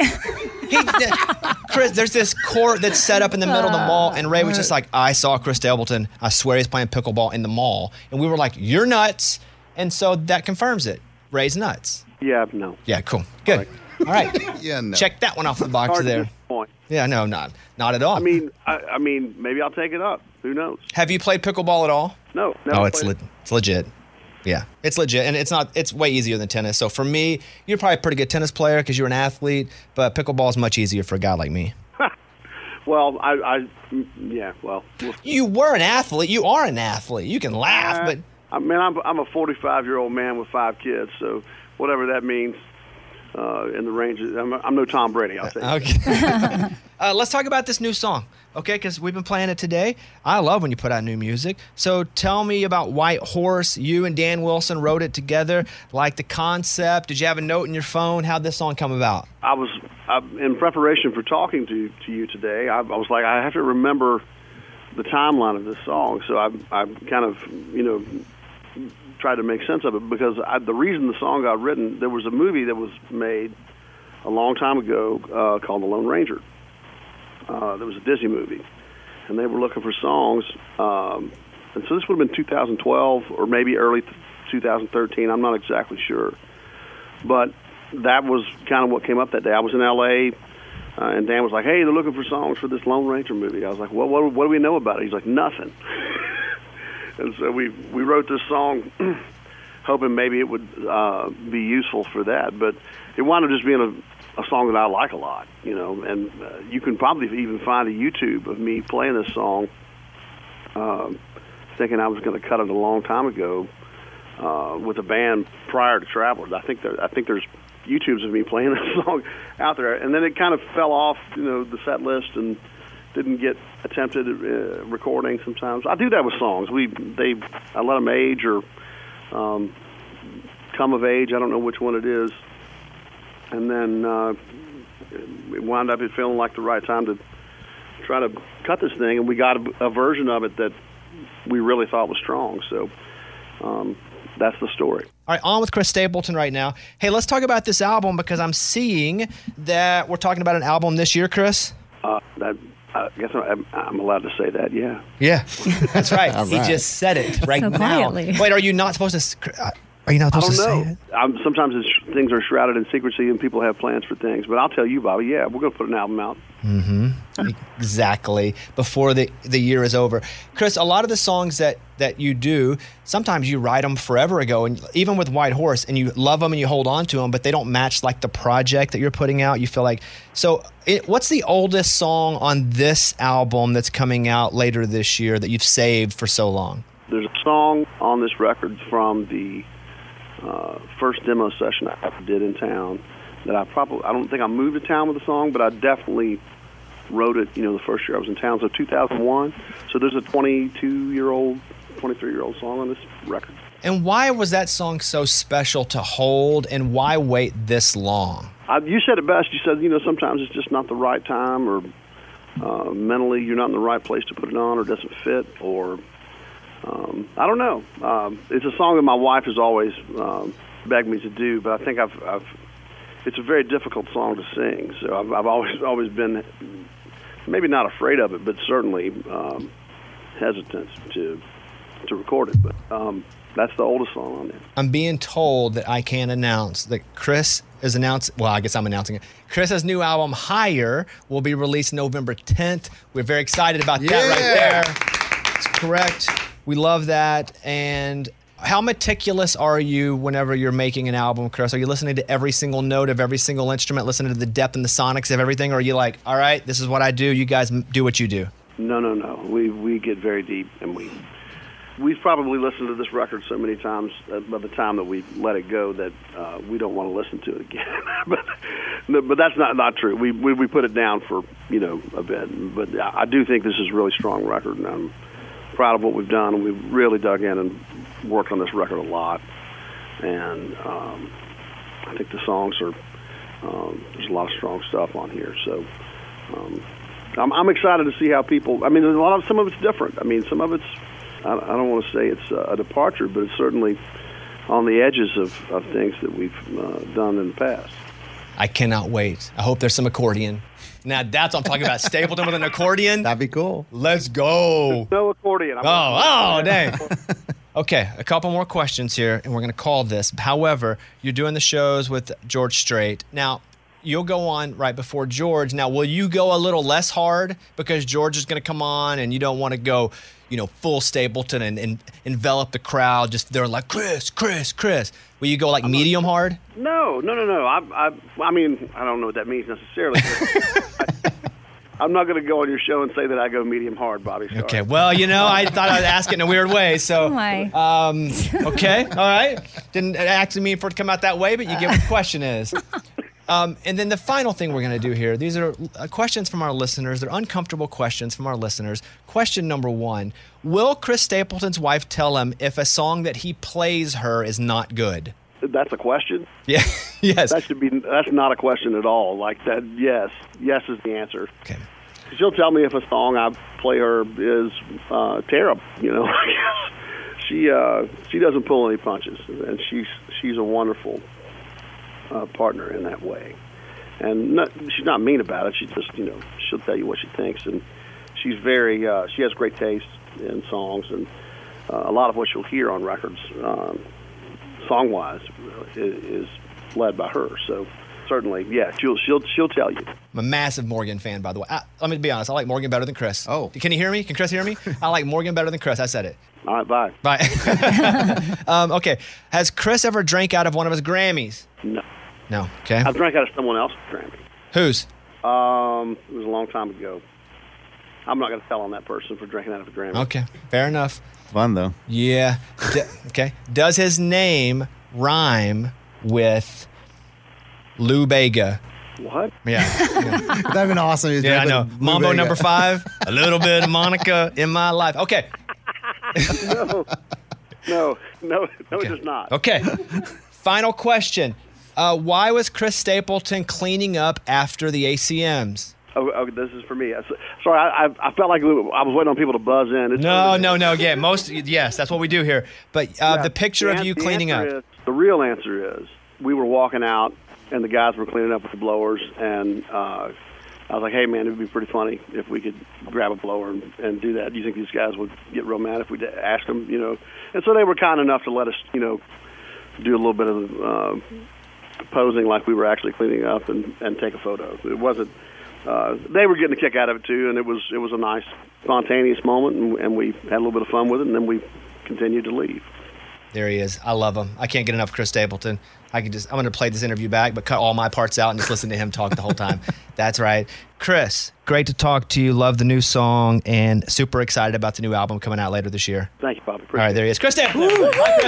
Chris, there's this court that's set up in the middle of the mall, and Ray was just like, I saw Chris Stapleton. I swear he's playing pickleball in the mall. And we were like, you're nuts. And so that confirms it. Ray's nuts. Yeah, no. Yeah, cool. Good. All right. Yeah, no. Check that one off the box Hard to there. disappoint. Yeah, no, not at all. I mean, maybe I'll take it up. Who knows? Have you played pickleball at all? No. Oh, it's legit. Yeah, it's legit, and it's way easier than tennis. So for me, you're probably a pretty good tennis player because you're an athlete, but pickleball is much easier for a guy like me. Well, well. You were an athlete. You are an athlete. You can laugh, but I mean, I'm a 45-year-old man with 5 kids, so whatever that means in the range. I'm no Tom Brady, I'll say. Okay. Let's talk about this new song, okay? Because we've been playing it today. I love when you put out new music. So tell me about White Horse. You and Dan Wilson wrote it together. Like the concept. Did you have a note in your phone? How'd this song come about? I was in preparation for talking to you today. I was like, I have to remember the timeline of this song. So I kind of, tried to make sense of it because the reason the song got written, there was a movie that was made a long time ago called The Lone Ranger. There was a Disney movie, and they were looking for songs. And so this would have been 2012 or maybe early 2013. I'm not exactly sure. But that was kind of what came up that day. I was in L.A., and Dan was like, hey, they're looking for songs for this Lone Ranger movie. I was like, well, what do we know about it? He's like, nothing. And so we wrote this song hoping maybe it would be useful for that. But it wound up just being a song that I like a lot, and you can probably even find a YouTube of me playing this song, thinking I was going to cut it a long time ago with a band prior to Travelers. I think there's YouTubes of me playing this song out there, and then it kind of fell off, the set list and didn't get attempted recording sometimes. I do that with songs. I let them age or come of age. I don't know which one it is. And then it wound up feeling like the right time to try to cut this thing, and we got a version of it that we really thought was strong. So that's the story. All right, on with Chris Stapleton right now. Hey, let's talk about this album because I'm seeing that we're talking about an album this year, Chris. I guess I'm allowed to say that, yeah. Yeah, that's right. All He right. just said it right So now. quietly. Wait, are you not supposed to? Are you not supposed to say it? Sometimes things are shrouded in secrecy and people have plans for things. But I'll tell you, Bobby, yeah, we're going to put an album out. Mm-hmm. Exactly. Before the year is over. Chris, a lot of the songs that you do, sometimes you write them forever ago, and even with White Horse, and you love them and you hold on to them, but they don't match like the project that you're putting out. You feel like, what's the oldest song on this album that's coming out later this year that you've saved for so long? There's a song on this record from the first demo session I ever did in town that I don't think I moved to town with the song, but I definitely wrote it, the first year I was in town, so 2001. So there's a 22-year-old, 23-year-old song on this record. And why was that song so special to hold, and why wait this long? You said it best. You said, sometimes it's just not the right time, or mentally you're not in the right place to put it on, or doesn't fit, or I don't know. It's a song that my wife has always begged me to do, but I think it's a very difficult song to sing. So I've always been maybe not afraid of it, but certainly hesitant to record it. But that's the oldest song on there. I'm being told that I can announce that Chris is announcing. Well, I guess I'm announcing it. Chris's new album, Higher, will be released November 10th. We're very excited about that right there. It's correct. We love that. And how meticulous are you whenever you're making an album, Chris? Are you listening to every single note of every single instrument, listening to the depth and the sonics of everything? Or are you like, all right, this is what I do. You guys do what you do? No. We get very deep, and we've probably listened to this record so many times by the time that we let it go that we don't want to listen to it again. but that's not true. We put it down for a bit, but I do think this is a really strong record, and I'm proud of what we've done. And we've really dug in and worked on this record a lot, and I think the songs are there's a lot of strong stuff on here. So I'm excited to see how people. I mean, some of it's different. I mean, some of it's I don't want to say it's a departure, but it's certainly on the edges of things that we've done in the past. I cannot wait. I hope there's some accordion. Now, that's what I'm talking about. Stapleton with an accordion. That'd be cool. Let's go. No accordion. Dang. Okay, a couple more questions here, and we're going to call this. However, you're doing the shows with George Strait. Now, you'll go on right before George. Now, will you go a little less hard because George is going to come on and you don't want to go, full Stapleton and envelop the crowd? Just they're like, Chris. Will you go like medium hard? No. I mean, I don't know what that means necessarily. But I'm not going to go on your show and say that I go medium hard, Bobby. Sorry. Okay. Well, I thought I'd ask it in a weird way. So, okay. All right. Didn't actually mean for it to come out that way, but you get what the question is. And then the final thing we're going to do here, these are questions from our listeners. They're uncomfortable questions from our listeners. Question number 1, will Chris Stapleton's wife tell him if a song that he plays her is not good? That's a question? Yeah. Yes. That's not a question at all. Like that, yes. Yes is the answer. Okay. She'll tell me if a song I play her is terrible, She doesn't pull any punches, and she's a wonderful partner in that way, and she's not mean about it. She just, she'll tell you what she thinks, and she's very. She has great taste in songs, and a lot of what you'll hear on records, song-wise, is led by her. So certainly, yeah, she'll tell you. I'm a massive Morgan fan, by the way. Let me be honest. I like Morgan better than Chris. Oh, can you hear me? Can Chris hear me? I like Morgan better than Chris. I said it. All right, bye. Bye. Okay. Has Chris ever drank out of one of his Grammys? No. Okay. I've drank out of someone else's Grammy. Whose? It was a long time ago. I'm not going to tell on that person for drinking out of a Grammy. Okay. Fair enough. Fun, though. Yeah. Okay. Does his name rhyme with Lou Bega? What? Yeah. That'd have been awesome. Yeah, I know. Mambo Bega. number 5, a little bit of Monica in my life. Okay. No, it does not. Okay. Final question. Why was Chris Stapleton cleaning up after the ACMs? Oh, this is for me. Sorry, I felt like I was waiting on people to buzz in. No. Yeah, yes, that's what we do here. But the picture of you cleaning up. The real answer is we were walking out, and the guys were cleaning up with the blowers, and I was like, hey, man, it would be pretty funny if we could grab a blower and do that. Do you think these guys would get real mad if we asked them, And so they were kind enough to let us, do a little bit of posing like we were actually cleaning up and take a photo. It wasn't. They were getting a kick out of it too, and it was a nice spontaneous moment, and we had a little bit of fun with it, and then we continued to leave. There he is. I love him. I can't get enough of Chris Stapleton. I'm going to play this interview back, but cut all my parts out and just listen to him talk the whole time. That's right. Chris, great to talk to you. Love the new song and super excited about the new album coming out later this year. Thank you, Bobby. All right, there he is. Chris Stapleton.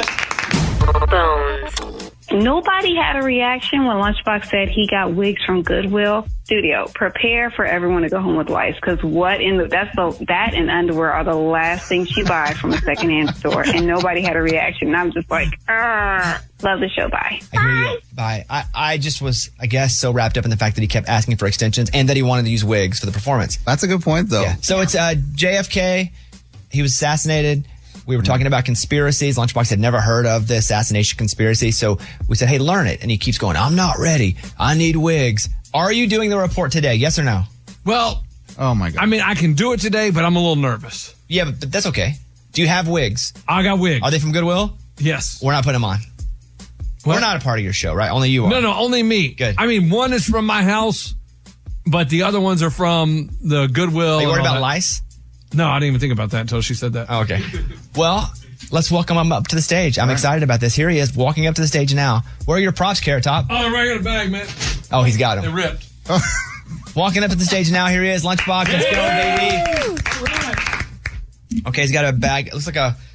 Hi, Chris. Nobody had a reaction when Lunchbox said he got wigs from Goodwill. Studio, prepare for everyone to go home with lice, because that and underwear are the last things you buy from a secondhand store, and nobody had a reaction. And I'm just like, love the show. Bye. I hear you. Bye. I just was, I guess, so wrapped up in the fact that he kept asking for extensions and that he wanted to use wigs for the performance. That's a good point, though. Yeah. So it's JFK. He was assassinated. We were talking about conspiracies. Lunchbox had never heard of the assassination conspiracy. So we said, hey, learn it. And he keeps going, I'm not ready. I need wigs. Are you doing the report today? Yes or no? Well, oh my God. I mean, I can do it today, but I'm a little nervous. Yeah, but that's okay. Do you have wigs? I got wigs. Are they from Goodwill? Yes. We're not putting them on. What? We're not a part of your show, right? Only you are. No, only me. Good. I mean, one is from my house, but the other ones are from the Goodwill. Are you worried about lice? No, I didn't even think about that until she said that. Oh, okay. Well, let's welcome him up to the stage. I'm excited about this. Here he is, walking up to the stage now. Where are your props, Carrot Top? Oh, right in the bag, man. Oh, he's got them. They ripped. Walking up to the stage now. Here he is, Lunchbox. Let's go, baby. Okay, he's got a bag. It looks like a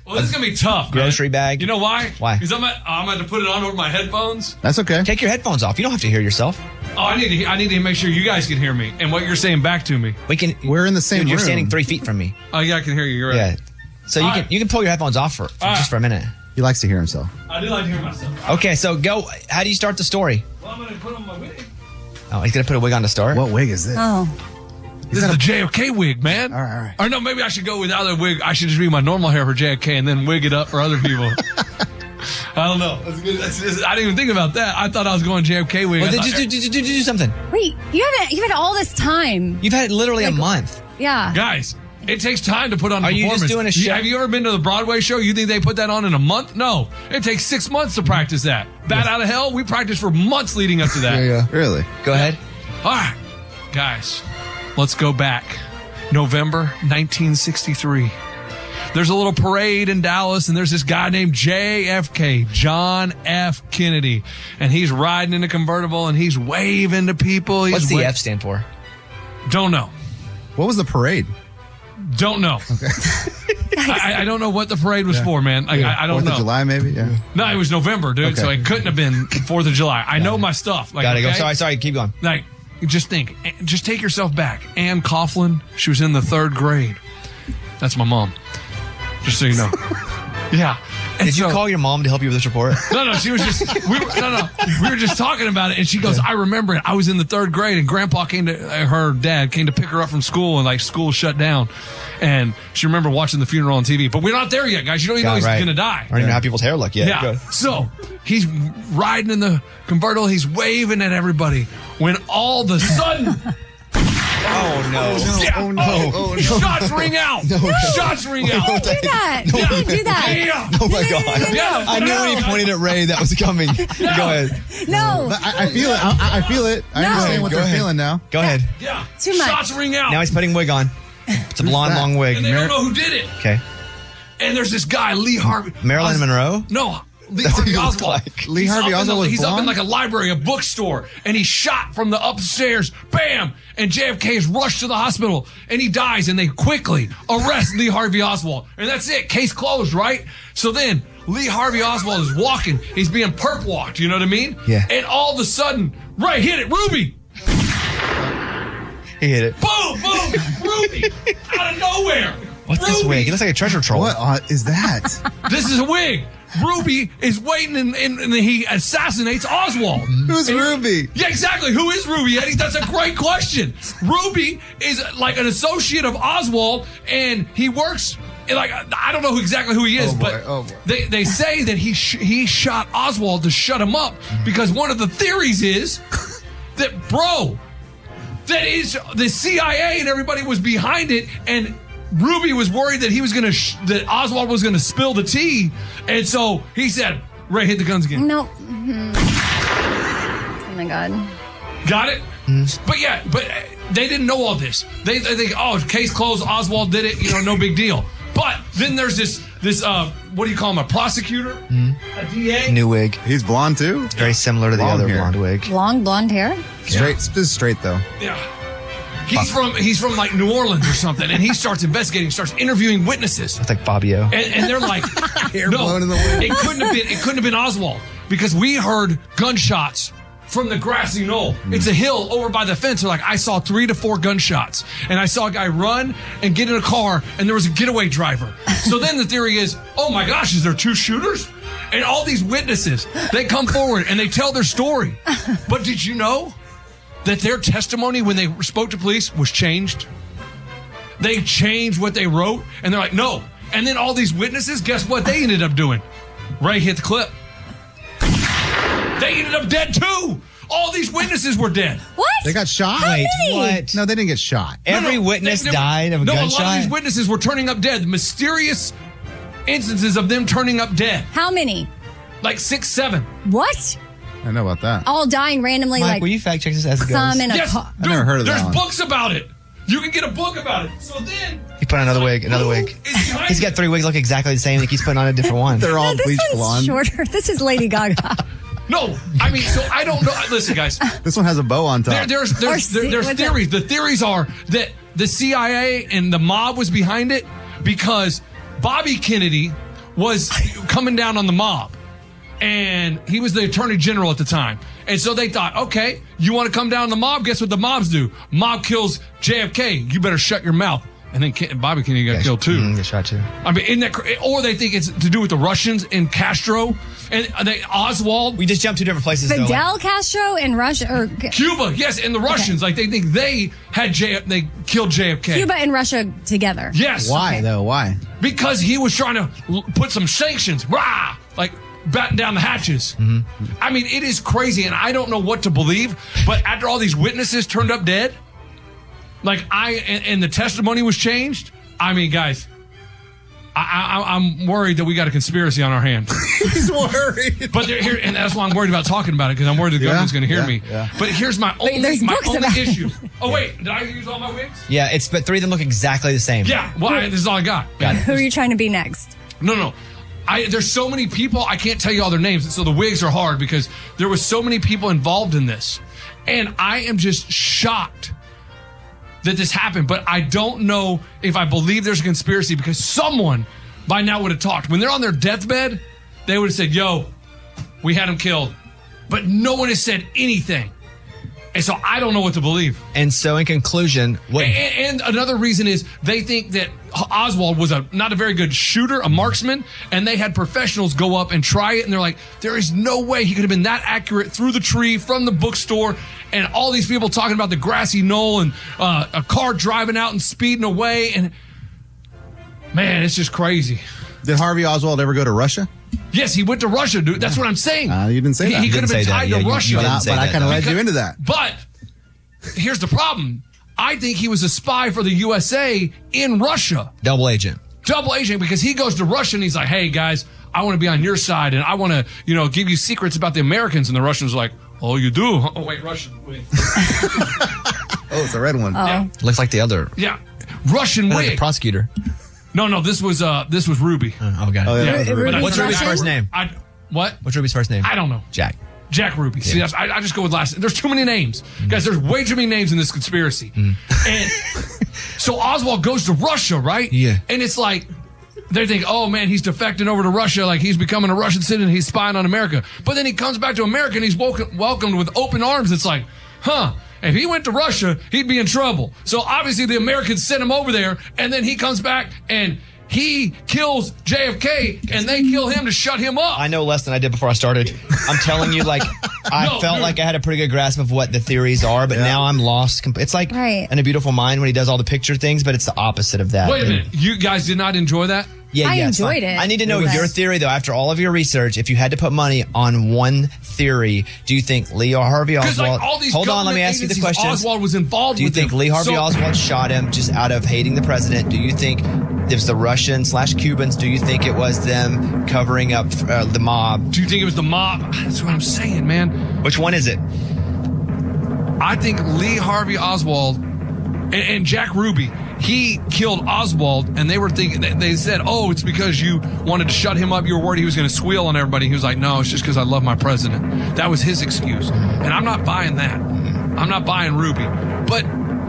Well, this is going to be tough. Grocery bag. You know why? Why? Because I'm going to put it on over my headphones. That's okay. Take your headphones off. You don't have to hear yourself. Oh, I need to make sure you guys can hear me and what you're saying back to me. We're in the same room. You're standing 3 feet from me. Oh, yeah, I can hear you. You're right. Yeah. So you can pull your headphones off for just for a minute. He likes to hear himself. I do like to hear myself. Okay, so go. How do you start the story? Well, I'm going to put on my wig. Oh, he's going to put a wig on to start? What wig is this? Oh. This is the JFK wig, man. All right. Or no, maybe I should go without a wig. I should just read my normal hair for JFK and then wig it up for other people. I don't know. That's good. I didn't even think about that. I thought I was going JFK wig. Well, did you do something? Wait, you've had all this time. You've had literally a month. Yeah. Guys, it takes time to put on a Are you performance. just doing a show? Have you ever been to the Broadway show? You think they put that on in a month? No. It takes 6 months to practice that. Bat Out of Hell, we practiced for months leading up to that. Yeah. Really? Go ahead. All right. Guys, let's go back. November 1963. There's a little parade in Dallas, and there's this guy named JFK, John F. Kennedy, and he's riding in a convertible, and he's waving to people. What's the F stand for? Don't know. What was the parade? Don't know. Okay. I don't know what the parade was for, man. I don't 4th know. of July, maybe? Yeah. No, it was November, dude, Okay. so it couldn't have been 4th of July. I know my stuff. Like, Gotta go. okay? Sorry, keep going. Like, just think. Just take yourself back. Ann Coughlin, she was in the 3rd grade. That's my mom. Just so you know. Yeah. And Did you call your mom to help you with this report? No, she was just, we were just talking about it, and she goes, I remember it. I was in the 3rd grade, and Grandpa her dad came to pick her up from school, and like school shut down. And she remembered watching the funeral on TV. But we're not there yet, guys. You don't even know he's going to die. I don't even know how people's hair look yet. Yeah. Go. So he's riding in the convertible. He's waving at everybody. When all of a sudden, Oh no! yeah, Oh, no. Oh, no. shots ring out. Shots ring out. Don't do that. You can't do that. Yeah. Oh my God! Yeah. I knew when he pointed at Ray that was coming. Go ahead. No. But I feel it. I feel it. I understand what Go they're ahead. feeling now. Go ahead. Yeah. Too much. Shots ring out. Now he's putting wig on. It's a blonde, that? long wig. And they don't know who did it. Okay. And there's this guy, Lee Harvey. Marilyn Monroe? No. Lee That's what Harvey he looks Oswald. like. Lee He's Harvey up in Oswald was He's up in blonde? like a library, a bookstore, and he's shot from the upstairs. Bam! And JFK is rushed to the hospital, and he dies, and they quickly arrest Lee Harvey Oswald. And that's it. Case closed, right? So then Lee Harvey Oswald is walking. He's being perp walked, you know what I mean? Yeah. And all of a sudden, Ray, hit it, Ruby! He hit it. Boom, boom, Ruby! Out of nowhere! What's this wig? He looks like a treasure troll. What is that? This is a wig. Ruby is waiting and he assassinates Oswald. Who's Ruby? Yeah, exactly. Who is Ruby, Eddie? That's a great question. Ruby is like an associate of Oswald, and he works. Like, I don't know exactly who he is, but they say that he shot Oswald to shut him up because one of the theories is that, that is the CIA and everybody was behind it, and Ruby was worried that he was gonna that Oswald was gonna spill the tea, and so he said, "Ray, hit the guns again." No. Mm-hmm. Oh my God. Got it? But yeah, they didn't know all this. They think, oh, case closed. Oswald did it. No big deal. But then there's this what do you call him? A prosecutor, a DA. New wig. He's blonde too. It's very similar to the other blonde wig. Long blonde hair. Straight. This is straight though. Yeah. He's from like New Orleans or something, and he starts investigating, starts interviewing witnesses. It's like Fabio. And they're like, Hair blown in the wind. It couldn't have been Oswald because we heard gunshots from the grassy knoll. It's a hill over by the fence. They're like, I saw 3 to 4 gunshots, and I saw a guy run and get in a car, and there was a getaway driver. So then the theory is, oh my gosh, is there 2 shooters? And all these witnesses, they come forward and they tell their story. But did you know that their testimony when they spoke to police was changed? They changed what they wrote, and they're like, no. And then all these witnesses, guess what they ended up doing? Ray hit the clip. They ended up dead too. All these witnesses were dead. What? They got shot? Wait, what? No, they didn't get shot. Every witness died of a gunshot? A lot of these witnesses were turning up dead. Mysterious instances of them turning up dead. How many? Like 6, 7. What? I know about that. All dying randomly, Mike, like will you fact check this as it goes? some in a Yes, car. I've never heard of that there's one. books about it. You can get a book about it. So then He put on another wig, He's got 3 wigs look exactly the same. He keeps putting on a different one. They're all This bleach one's blonde. shorter. This is Lady Gaga. no, I mean, so I don't know. Listen, guys. This one has a bow on top. There's what's theories. The theories are that the CIA and the mob was behind it because Bobby Kennedy was coming down on the mob. And he was the attorney general at the time. And so they thought, okay, you want to come down on the mob? Guess what the mobs do? Mob kills JFK. You better shut your mouth. And then Bobby Kennedy got killed too. Get shot too. I mean, isn't that or they think it's to do with the Russians and Castro and Oswald. We just jumped two different places. Fidel Castro in Russia or Cuba, yes, and the Russians. Like they think they had they killed JFK. Cuba and Russia together. Yes. Why though? Why? Because he was trying to put some sanctions. Rah! Like batten down the hatches. I mean, it is crazy, and I don't know what to believe. But after all these witnesses turned up dead, like and the testimony was changed. I mean, guys, I'm worried that we got a conspiracy on our hands. He's worried. But here, and that's why I'm worried about talking about it, because I'm worried the government's going to hear me. Yeah. But here's my only issue. Oh wait, did I use all my wigs? Yeah, but three of them look exactly the same. Yeah, well, this is all I got. Who are you trying to be next? No. There's so many people, I can't tell you all their names, so the wigs are hard because there was so many people involved in this. And I am just shocked that this happened, but I don't know if I believe there's a conspiracy because someone by now would have talked. When they're on their deathbed, they would have said, yo, we had him killed. But no one has said anything. And so I don't know what to believe. And so in conclusion, and another reason is they think that Oswald was not a very good shooter, a marksman, and they had professionals go up and try it, and they're like, there is no way he could have been that accurate through the tree, from the bookstore, and all these people talking about the grassy knoll and a car driving out and speeding away, and man, it's just crazy. Did Harvey Oswald ever go to Russia? Yes, he went to Russia, dude. That's what I'm saying. You didn't say that. He could have been tied to Russia. But I kind of led you into that. But here's the problem. I think he was a spy for the USA in Russia. Double agent, because he goes to Russia and he's like, hey, guys, I want to be on your side and I want to, give you secrets about the Americans. And the Russians are like, oh, you do? Oh, wait, Russian. Wait. Oh, it's a red one. Yeah. Looks like the other. Yeah. Russian wig. Like the prosecutor. No, this was Ruby. Oh, got it. Oh, yeah. What's Ruby's first name? What? What's Ruby's first name? I don't know. Jack Ruby. See, I just go with last. There's too many names. Guys, there's way too many names in this conspiracy. And so Oswald goes to Russia, right? Yeah. And it's like, they think, oh, man, he's defecting over to Russia. Like, he's becoming a Russian citizen. He's spying on America. But then he comes back to America and he's welcomed with open arms. It's like, if he went to Russia, he'd be in trouble. So obviously the Americans sent him over there, and then he comes back and he kills JFK, and they kill him to shut him up. I know less than I did before I started. I'm telling you, like, I felt like I had a pretty good grasp of what the theories are, but now I'm lost. It's like in A Beautiful Mind when he does all the picture things, but it's the opposite of that. Wait a minute. You guys did not enjoy that? Yeah, I enjoyed it. I need to know your theory, though. After all of your research, if you had to put money on one theory, do you think Lee Harvey Oswald... Hold on, let me ask you the question. Oswald was involved with Do you think Lee Harvey Oswald shot him just out of hating the president? Do you think it was the Russians/Cubans? Do you think it was them covering up the mob? Do you think it was the mob? That's what I'm saying, man. Which one is it? I think Lee Harvey Oswald and Jack Ruby... He killed Oswald, and they were thinking, they said, oh, it's because you wanted to shut him up. You were worried he was going to squeal on everybody. He was like, no, it's just because I love my president. That was his excuse. And I'm not buying that. I'm not buying Ruby. But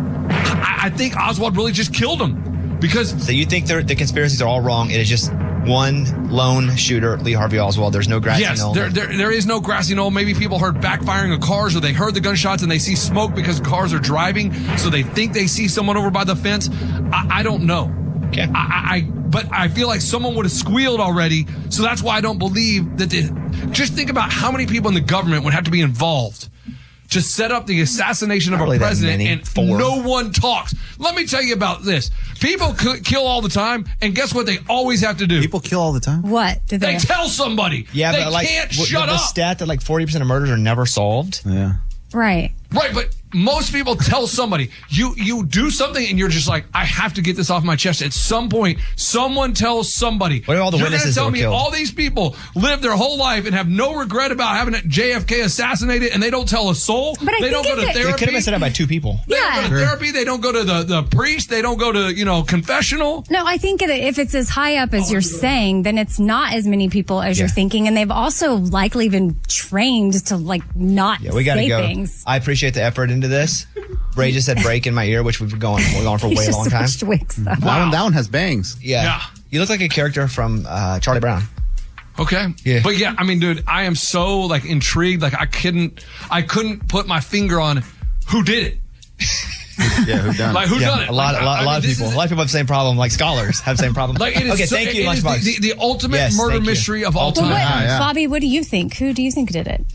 I think Oswald really just killed him. Because. So you think the conspiracies are all wrong. It is just one lone shooter, Lee Harvey Oswald. There's no grassy knoll. Yes, there is no grassy knoll. Maybe people heard backfiring of cars, or they heard the gunshots and they see smoke because cars are driving, so they think they see someone over by the fence. I don't know. Okay. But I feel like someone would have squealed already, so that's why I don't believe that. Just think about how many people in the government would have to be involved to set up the assassination of a president, and no one talks. Let me tell you about this. People kill all the time, and guess what they always have to do? People kill all the time? What? They tell somebody. Yeah, they but can't shut up. The stat that like 40% of murders are never solved. Yeah. Right. Right, but most people tell somebody. You do something and you're just like, I have to get this off my chest. At some point, someone tells somebody. What are all the witnesses that were killed? All these people live their whole life and have no regret about having JFK assassinated, and they don't tell a soul. But they don't go to therapy. It could have been set up by two people. They don't go to therapy. They don't go to the priest. They don't go to, confessional. No, I think that if it's as high up as you're saying, then it's not as many people as you're thinking. And they've also likely been trained to not we gotta say go. things. I appreciate the effort into this. Ray just said break in my ear, which we've been going for a way long time. Wigs, though. That one has bangs. Yeah. You look like a character from Charlie Brown. Okay. Yeah. But yeah, I mean, dude, I am so like intrigued. Like I couldn't put my finger on who did it. Yeah, who done it? Like who done it? A lot of people. A lot of people have the same problem. Like scholars have the same problem. Like it is okay, so, thank you, it is Lunchbox. the ultimate murder mystery of all time. Bobby, what do you think? Who do you think did it?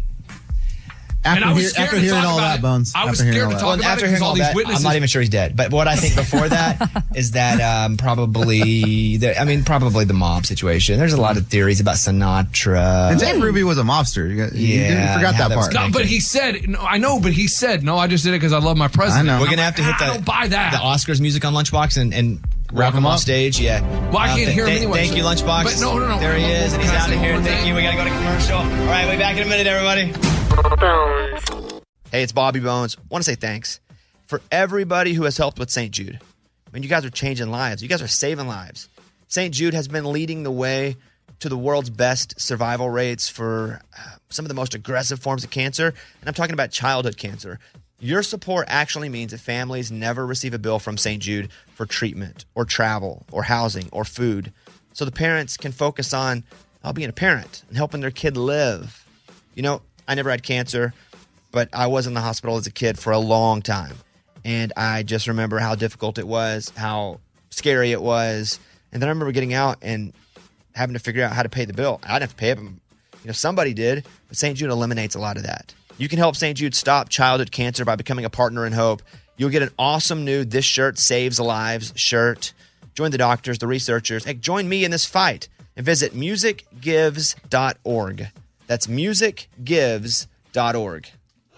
After hearing all that, Bones. I was scared to talk about after it hearing because all these that, witnesses. I'm not even sure he's dead. But what I think before that is that probably the mob situation. There's a lot of theories about Sinatra. And Ted Ruby was a mobster. You forgot that part. No, but he said, no, I know, but he said, no, I just did it because I love my president. I know. We're going to have to hit I don't buy that. the Oscars music on Lunchbox and wrap him off stage. Yeah. Well, I can't hear him anyway. Thank you, Lunchbox. But no. There he is, and he's out of here. Thank you. We got to go to commercial. All right, we'll be back in a minute, everybody. Hey, it's Bobby Bones. Want to say thanks for everybody who has helped with St. Jude. I mean, you guys are changing lives. You guys are saving lives. St. Jude has been leading the way to the world's best survival rates for some of the most aggressive forms of cancer, and I'm talking about childhood cancer. Your support actually means that families never receive a bill from St. Jude for treatment or travel or housing or food, so the parents can focus on being a parent and helping their kid live. You know, I never had cancer, but I was in the hospital as a kid for a long time. And I just remember how difficult it was, how scary it was. And then I remember getting out and having to figure out how to pay the bill. I didn't have to pay it. Somebody did. But St. Jude eliminates a lot of that. You can help St. Jude stop childhood cancer by becoming a partner in hope. You'll get an awesome new This Shirt Saves Lives shirt. Join the doctors, the researchers. Hey, join me in this fight and visit musicgives.org. That's musicgives.org.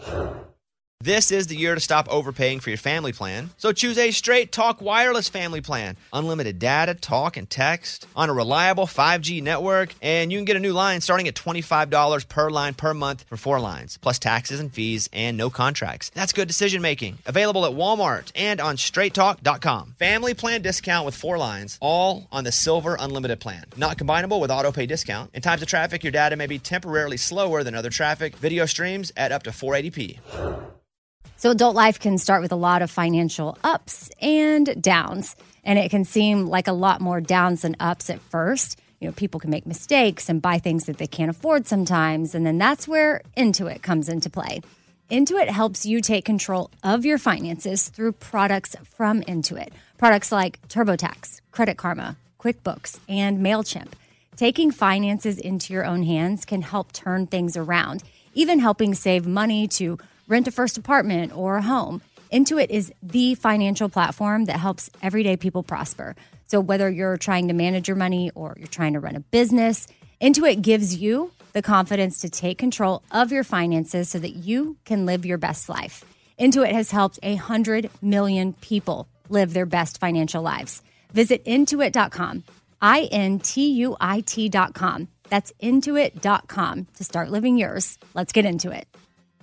This is the year to stop overpaying for your family plan. So choose a Straight Talk Wireless family plan. Unlimited data, talk, and text on a reliable 5G network. And you can get a new line starting at $25 per line per month for 4 lines, plus taxes and fees and no contracts. That's good decision making. Available at Walmart and on straighttalk.com. Family plan discount with 4 lines, all on the Silver Unlimited plan. Not combinable with auto pay discount. In times of traffic, your data may be temporarily slower than other traffic. Video streams at up to 480p. So adult life can start with a lot of financial ups and downs, and it can seem like a lot more downs than ups at first. You know, people can make mistakes and buy things that they can't afford sometimes, and then that's where Intuit comes into play. Intuit helps you take control of your finances through products from Intuit. Products like TurboTax, Credit Karma, QuickBooks, and MailChimp. Taking finances into your own hands can help turn things around, even helping save money to rent a first apartment or a home. Intuit is the financial platform that helps everyday people prosper. So whether you're trying to manage your money or you're trying to run a business, Intuit gives you the confidence to take control of your finances so that you can live your best life. Intuit has helped 100 million people live their best financial lives. Visit Intuit.com, Intuit.com. That's Intuit.com to start living yours. Let's get into it.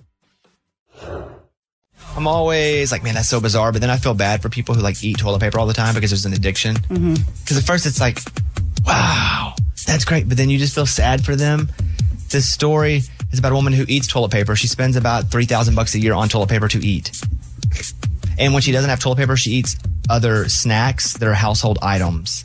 I'm always like, man, that's so bizarre. But then I feel bad for people who like eat toilet paper all the time because there's an addiction. Because at first it's like, wow, that's great. But then you just feel sad for them. This story is about a woman who eats toilet paper. She spends about $3,000 a year on toilet paper to eat. And when she doesn't have toilet paper, she eats other snacks that are household items.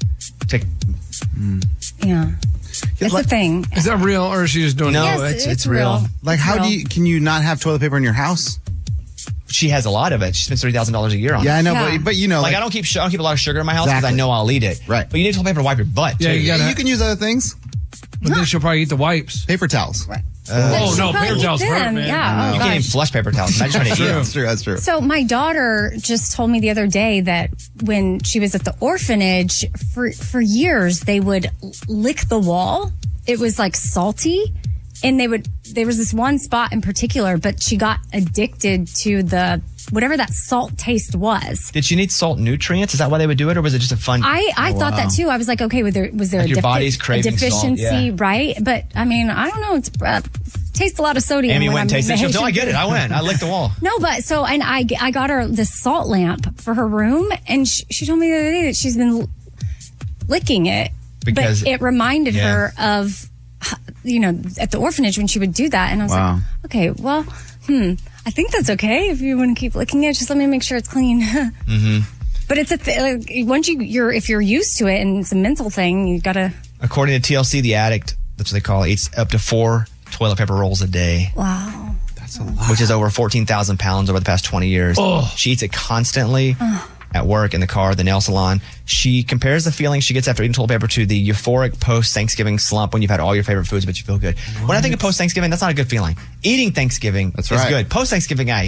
Yeah. It's a thing. Is that real, or is she just doing No, Yes, it's real. Like, can you not have toilet paper in your house? She has a lot of it. She spends $30,000 a year on it. Yeah, I know, but you know, like I don't keep a lot of sugar in my house because I know I'll eat it. Right. But you need toilet paper to wipe your butt. Yeah, too. you can use other things. But then she'll probably eat the wipes. Paper towels. Right. Paper towels hurt, man. Yeah. You can't even flush paper towels. Imagine trying to eat them. That's true. So my daughter just told me the other day that when she was at the orphanage, for years, they would lick the wall. It was like salty. And there was this one spot in particular, but she got addicted to whatever that salt taste was. Did she need salt nutrients? Is that why they would do it? Or was it just a fun? I thought that too. I was like, okay, was there like a, your body's craving deficiency, salt, yeah. right? But I mean, I don't know. It's tastes a lot of sodium. Amy when went and tasted it. She goes, no, I get it. I went. I licked the wall. No, but and I got her this salt lamp for her room, and she told me the other day that she's been licking it because it reminded her of, at the orphanage when she would do that. And I was like, okay, well, I think that's okay if you want to keep licking it. Just let me make sure it's clean. But it's once if you're used to it and it's a mental thing, you gotta. According to TLC, the addict, that's what they call it, eats up to 4 toilet paper rolls a day. Wow. That's a lot. Which is over 14,000 pounds over the past 20 years. Oh. She eats it constantly. At work, in the car, the nail salon. She compares the feeling she gets after eating toilet paper to the euphoric post-Thanksgiving slump when you've had all your favorite foods, but you feel good. What? When I think of post-Thanksgiving, that's not a good feeling. Eating Thanksgiving is good. Post-Thanksgiving, I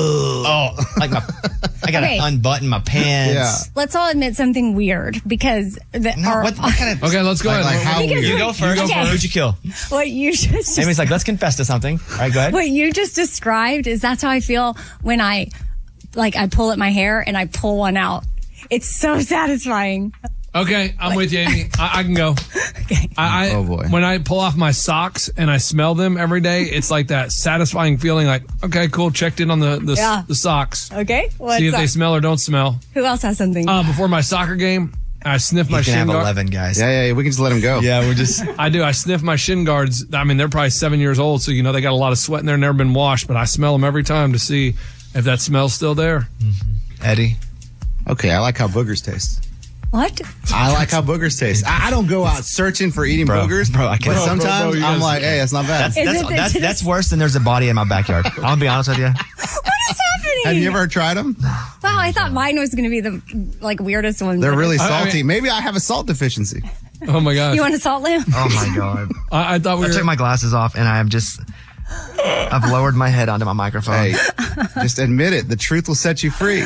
gotta unbutton my pants. Yeah. Let's all admit something weird because what kind of? Okay, let's go ahead. Like how weird? You go first. Who'd you kill? What you just Amy's like, let's confess to something. All right, go ahead. What you just described that's how I feel when I pull at my hair and I pull one out. It's so satisfying. Okay, I'm with you, Amy. I can go. Okay. Oh, boy. When I pull off my socks and I smell them every day, it's like that satisfying feeling like, okay, cool, checked in on the socks. Okay. See if they smell or don't smell. Who else has something? Before my soccer game, I sniff my You can shin have guard. 11 guys. Yeah, we can just let him go. Yeah, we're just. I do. I sniff my shin guards. I mean, they're probably 7 years old, so they got a lot of sweat in there, never been washed, but I smell them every time to see if that smell's still there. Eddie. Okay, I like how boogers taste. What? I like how boogers taste. I don't go out searching for eating boogers, bro. I can't. But sometimes I'm like, hey, that's not bad. That's worse than there's a body in my backyard. I'll be honest with you. What is happening? Have you ever tried them? Wow, I thought mine was going to be the weirdest one. They're really salty. Maybe I have a salt deficiency. Oh my gosh. You want a salt lamp? Oh my god. I thought I took my glasses off and I've lowered my head onto my microphone. Hey, just admit it. The truth will set you free.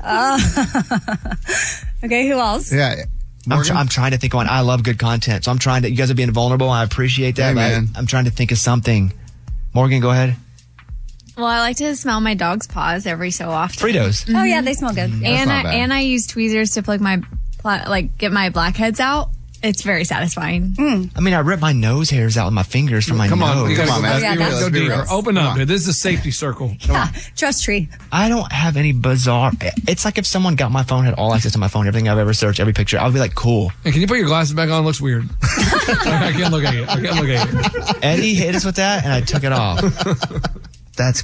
Okay, who else? Yeah. I'm trying to think of one. I love good content, so I'm trying to. You guys are being vulnerable. I appreciate that. Hey, man. I'm trying to think of something. Morgan, go ahead. Well, I like to smell my dog's paws every so often. Fritos. Oh yeah, they smell good. And I use tweezers to plug my get my blackheads out. It's very satisfying. I mean, I rip my nose hairs out with my fingers from my nose. Come on, man. Let's go deeper. Open up, dude. This is a safety circle. Yeah, trust tree. I don't have any bizarre. It's like if someone got my phone, had all access to my phone, everything I've ever searched, every picture, I would be like, cool. Hey, can you put your glasses back on? It looks weird. I can't look at you. Eddie hit us with that, and I took it off. That's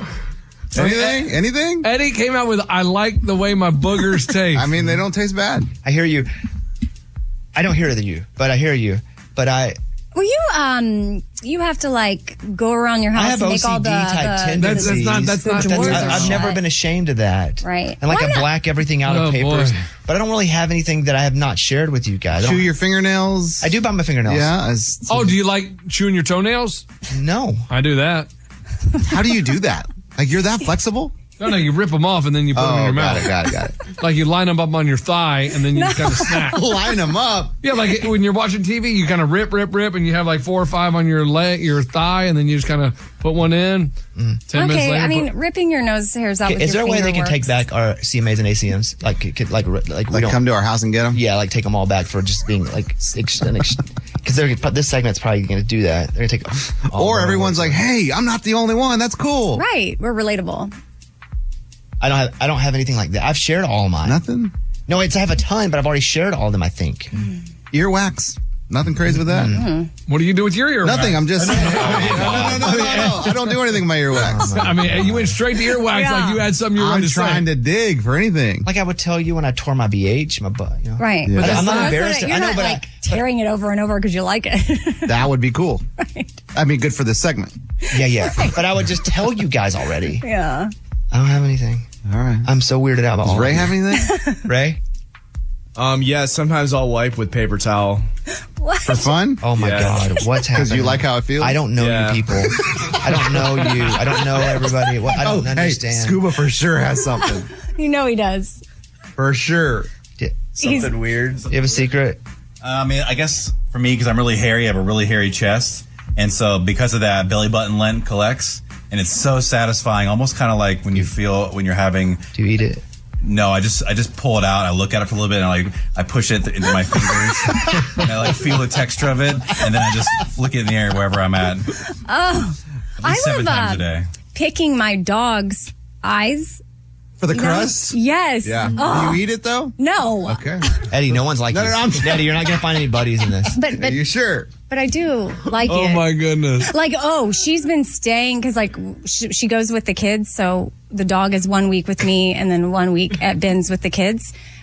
Anything? Eddie came out with, I like the way my boogers taste. I mean, they don't taste bad. I hear you. I don't hear you, but I hear you. But Well, you have to go around your house I have and make OCD all the type tendencies. I've never been ashamed of that. Right. And I black everything out of papers. Boy. But I don't really have anything that I have not shared with you guys. Chew your fingernails. I do bite my fingernails. Yeah. Do you like chewing your toenails? No. I do that. How do you do that? You're that flexible? No, you rip them off and then you put them in your mouth. Got it. Like you line them up on your thigh and then you kind of snack. Line them up? Yeah, like when you're watching TV, you kind of rip, and you have 4 or 5 on your your thigh, and then you just kind of put one in. 10 minutes later. I mean, ripping your nose hairs out. Is there a way they can take back our CMAs and ACMs? Like come to our house and get them? Yeah, take them all back for just being because this segment's probably going to do that. They're going to take. Or everyone's like, hey, I'm not the only one. That's cool. Right, we're relatable. I don't have anything like that. I've shared all of mine. Nothing? No, I have a ton, but I've already shared all of them, I think. Earwax. Nothing crazy with that. What do you do with your earwax? Nothing. I'm just. No. I don't do anything with my earwax. I mean, you went straight to earwax like you had something you were I'm trying to dig for anything. Like I would tell you when I tore my BH, my butt. Right. Yeah. But I'm not embarrassed. You're not tearing it over and over because you like it. That would be cool. Right. I mean, good for this segment. Yeah. Right. But I would just tell you guys already. Yeah. I don't have anything. All right. I'm so weirded out about all. Does Ray have anything? Ray? Yeah, sometimes I'll wipe with paper towel. What? For fun? Oh my God. What's happening? Because you like how it feels? I don't know you people. I don't know you. I don't know everybody. I don't understand. Hey, Scuba for sure has something. You know he does. For sure. Something weird. You have a secret? I mean, I guess for me, because I'm really hairy, I have a really hairy chest. And so because of that, belly button lint collects. And it's so satisfying, almost kind of like when you're having. Do you eat it? No, I just pull it out. I look at it for a little bit, and I push it into my fingers, and I feel the texture of it, and then I just flick it in the air wherever I'm at. Oh, at least 7 times a day. Picking my dog's eyes. For the crust? Yes. Yeah. Oh. Do you eat it though? No. Okay. Eddie, no one's like you. Eddie, you're not going to find any buddies in this. But Are you sure? But I do like it. Oh my goodness. She's been staying because she goes with the kids. So the dog is 1 week with me and then 1 week at Ben's with the kids.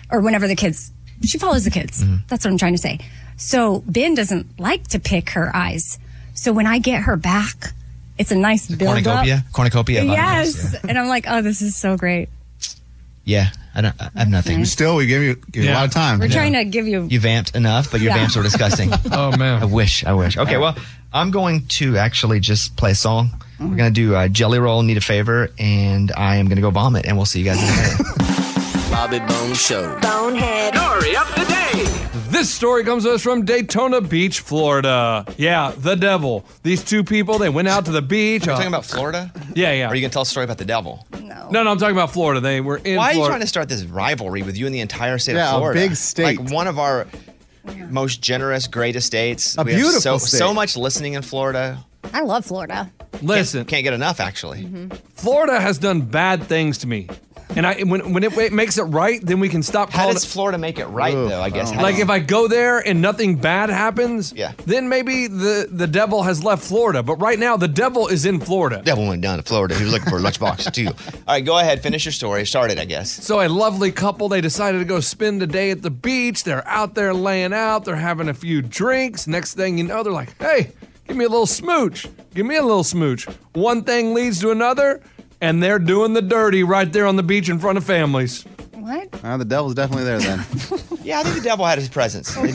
or whenever she follows the kids. That's what I'm trying to say. So Ben doesn't like to pick her eyes. So when I get her back, it's a nice build up. Cornucopia. Yes. And I'm like, oh, this is so great. Yeah. I have nothing. Still, we give you a lot of time. We're trying to give you. You vamped enough, but your vamps were disgusting. Oh, man. I wish. Okay, well, I'm going to actually just play a song. We're going to do Jelly Roll, Need a Favor, and I am going to go vomit, and we'll see you guys in a minute. Bobby Bone Show. Bonehead. Story of the day. This story comes to us from Daytona Beach, Florida. Yeah, the devil. These two people, they went out to the beach. Are you talking about Florida? Yeah. Or are you going to tell a story about the devil? No, I'm talking about Florida. They were in Florida. Why are you trying to start this rivalry with you in the entire state of Florida? Yeah, a big state. Like one of our most generous, greatest states. A beautiful state. So much listening in Florida. I love Florida. Listen. Can't get enough, actually. Florida has done bad things to me. And when it makes it right, then we can stop calling How does Florida make it right, though, I guess? Like if I go there and nothing bad happens, then maybe the devil has left Florida. But right now, the devil is in Florida. Devil went down to Florida. He was looking for a lunchbox, too. All right, go ahead. Finish your story. Start it, I guess. So a lovely couple, they decided to go spend the day at the beach. They're out there laying out. They're having a few drinks. Next thing you know, they're like, hey, give me a little smooch. Give me a little smooch. One thing leads to another. And they're doing the dirty right there on the beach in front of families. What? The devil's definitely there then. Yeah, I think the devil had his presence. Okay.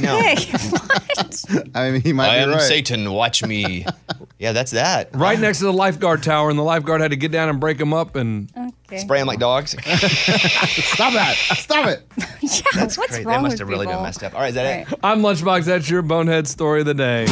What? I mean, he might be right. I am Satan, watch me. Yeah, that's that. Right next to the lifeguard tower, and the lifeguard had to get down and break them up and spray them like dogs. Stop that. Stop it. Yeah, what's Great. wrong They must with have really people? been messed up. All right, is that it? I'm Lunchbox. That's your bonehead story of the day.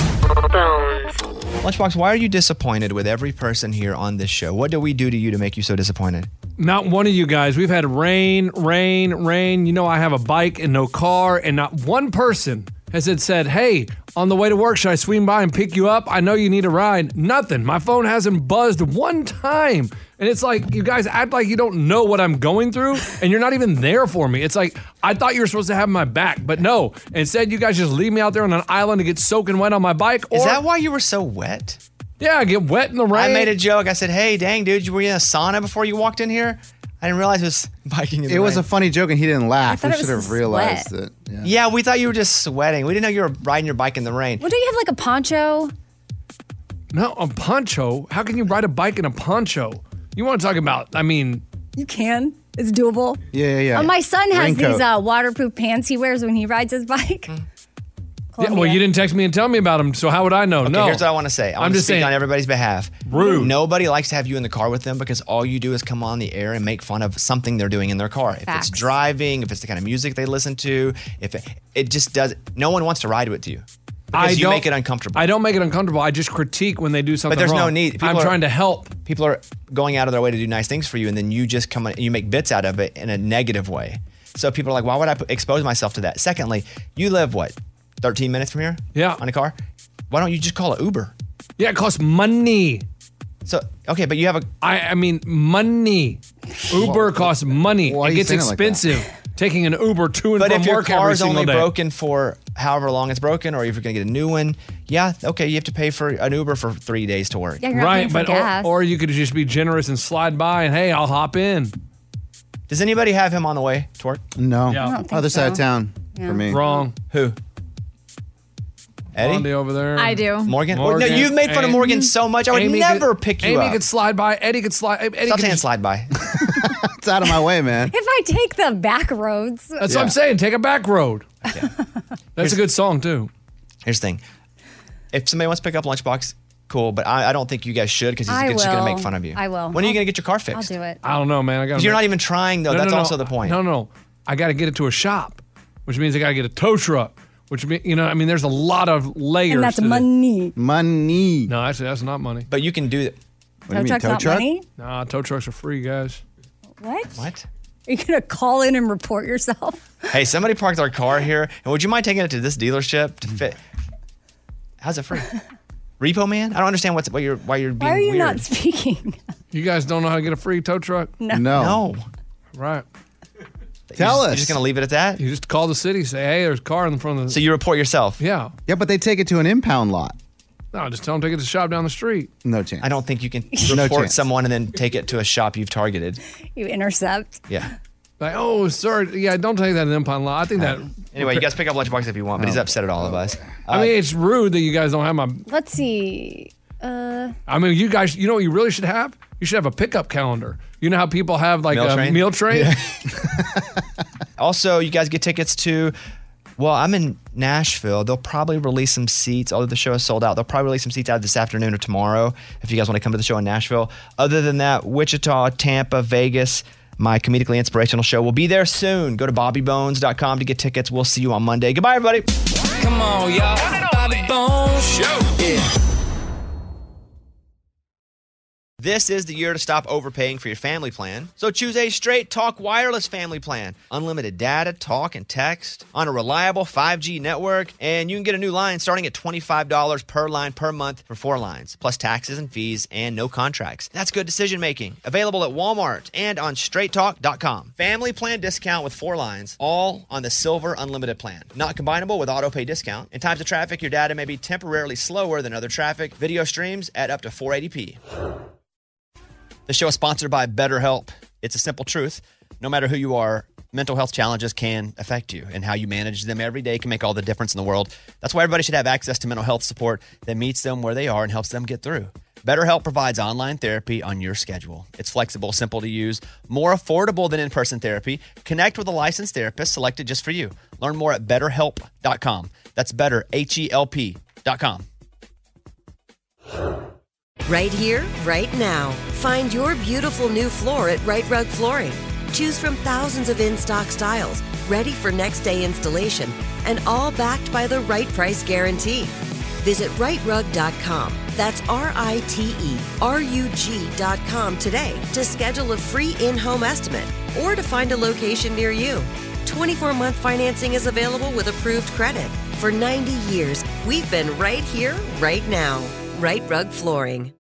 Lunchbox, why are you disappointed with every person here on this show? What do we do to you to make you so disappointed? Not one of you guys. We've had rain. You know, I have a bike and no car, and not one person has said, hey, on the way to work, should I swing by and pick you up? I know you need a ride. Nothing. My phone hasn't buzzed one time. And it's like, you guys act like you don't know what I'm going through, and you're not even there for me. It's like, I thought you were supposed to have my back, but no. Instead, you guys just leave me out there on an island to get soaking wet on my bike. Is that why you were so wet? Yeah, I get wet in the rain. I made a joke. I said, hey, dang, dude, were you in a sauna before you walked in here? I didn't realize it was biking in the rain. It was a funny joke, and he didn't laugh. I We thought it should was have the realized sweat. it. Yeah, we thought you were just sweating. We didn't know you were riding your bike in the rain. Well, don't you have like a poncho? No, a poncho? How can you ride a bike in a poncho? You want to talk about, You can. It's doable. Yeah. My son has Raincoat. these waterproof pants he wears when he rides his bike. Yeah, well, you didn't text me and tell me about them, so how would I know? Okay, No. here's what I want to say. I want to just speak saying, on everybody's behalf. Rude. Nobody likes to have you in the car with them because all you do is come on the air and make fun of something they're doing in their car. If Facts. it's driving, if it's the kind of music they listen to, if it just does. No one wants to ride with you because you make it uncomfortable. I don't make it uncomfortable. I just critique when they do something But there's no wrong. need. I'm trying to help. People are going out of their way to do nice things for you, and then you just come on, you make bits out of it in a negative way. So people are like, why would I expose myself to that? Secondly, you live, 13 minutes from here? Yeah. On a car? Why don't you just call it Uber? Yeah, it costs money. So, okay, but you have I mean, money. Uber costs money. Why are It you gets saying it like that? expensive. Taking an Uber to and But from if your work car every is single only day. broken for however long it's broken, or if you're going to get a new one, yeah, okay, you have to pay for an Uber for 3 days to work. Yeah, you're not paying for gas. Or you could just be generous and slide by and, hey, I'll hop in. Does anybody have him on the way to work? No. Yeah. I don't think Other side of so. town Yeah. for me. Wrong. Who? Eddie? Blondie over there. I do. Morgan? No, you've made fun of Morgan so much. I would Amy never could- pick you Amy up. could slide by. Eddie could slide. Eddie Stop could saying just- slide by. It's out of my way, man. If I take the back roads. That's what I'm saying. Take a back road. That's a good song, too. Here's the thing. If somebody wants to pick up Lunchbox, cool, but I don't think you guys should because he's I just going to will. make fun of you. I will. When are you going to get your car fixed? I'll do it. I don't know, man. I got. 'Cause you're not even trying, though. That's also the point. No. I got to get it to a shop, which means I got to get a tow truck, which means, there's a lot of layers. And that's to this. money. Money. No, actually, that's not money. But you can do it. What do you mean, tow truck? money? Nah, tow trucks are free, guys. What? What? Are you going to call in and report yourself? Hey, somebody parked their car here, and would you mind taking it to this dealership to fit? How's it free? Repo Man? I don't understand why you're being Why are you weird. not speaking? You guys don't know how to get a free tow truck? No. No. Right. Tell us. You're just going to leave it at that? You just call the city, say, hey, there's a car in front of the... So you report yourself? Yeah. Yeah, but they take it to an impound lot. No, just tell them to take it to the shop down the street. No chance. I don't think you can No report chance. someone and then take it to a shop you've targeted. You intercept. Yeah. Like, oh, sir, yeah, don't take that Nippon Light. I think that. Anyway, you guys pick up lunchbox if you want, but he's upset at all of us. I mean, it's rude that you guys don't have my. Let's see. I mean, you guys, you know what you really should have? You should have a pickup calendar. You know how people have like a meal train? Yeah. Also, you guys get tickets to. Well, I'm in Nashville. They'll probably release some seats. Although the show is sold out, they'll probably release some seats out this afternoon or tomorrow if you guys want to come to the show in Nashville. Other than that, Wichita, Tampa, Vegas, my comedically inspirational show will be there soon. Go to bobbybones.com to get tickets. We'll see you on Monday. Goodbye, everybody. Come on, y'all. Bobby Bones Show. Yeah. This is the year to stop overpaying for your family plan. So choose a Straight Talk Wireless family plan. Unlimited data, talk, and text on a reliable 5G network. And you can get a new line starting at $25 per line per month for 4 lines, plus taxes and fees and no contracts. That's good decision making. Available at Walmart and on straighttalk.com. Family plan discount with 4 lines, all on the Silver Unlimited plan. Not combinable with auto pay discount. In times of traffic, your data may be temporarily slower than other traffic. Video streams at up to 480p. The show is sponsored by BetterHelp. It's a simple truth. No matter who you are, mental health challenges can affect you, and how you manage them every day can make all the difference in the world. That's why everybody should have access to mental health support that meets them where they are and helps them get through. BetterHelp provides online therapy on your schedule. It's flexible, simple to use, more affordable than in-person therapy. Connect with a licensed therapist selected just for you. Learn more at BetterHelp.com. That's better, HELP.com. Right here, right now. Find your beautiful new floor at Right Rug Flooring. Choose from thousands of in-stock styles, ready for next day installation, and all backed by the right price guarantee. Visit rightrug.com. That's RITERUG.com today to schedule a free in-home estimate or to find a location near you. 24-month financing is available with approved credit. For 90 years, we've been right here, right now. Right Rug Flooring.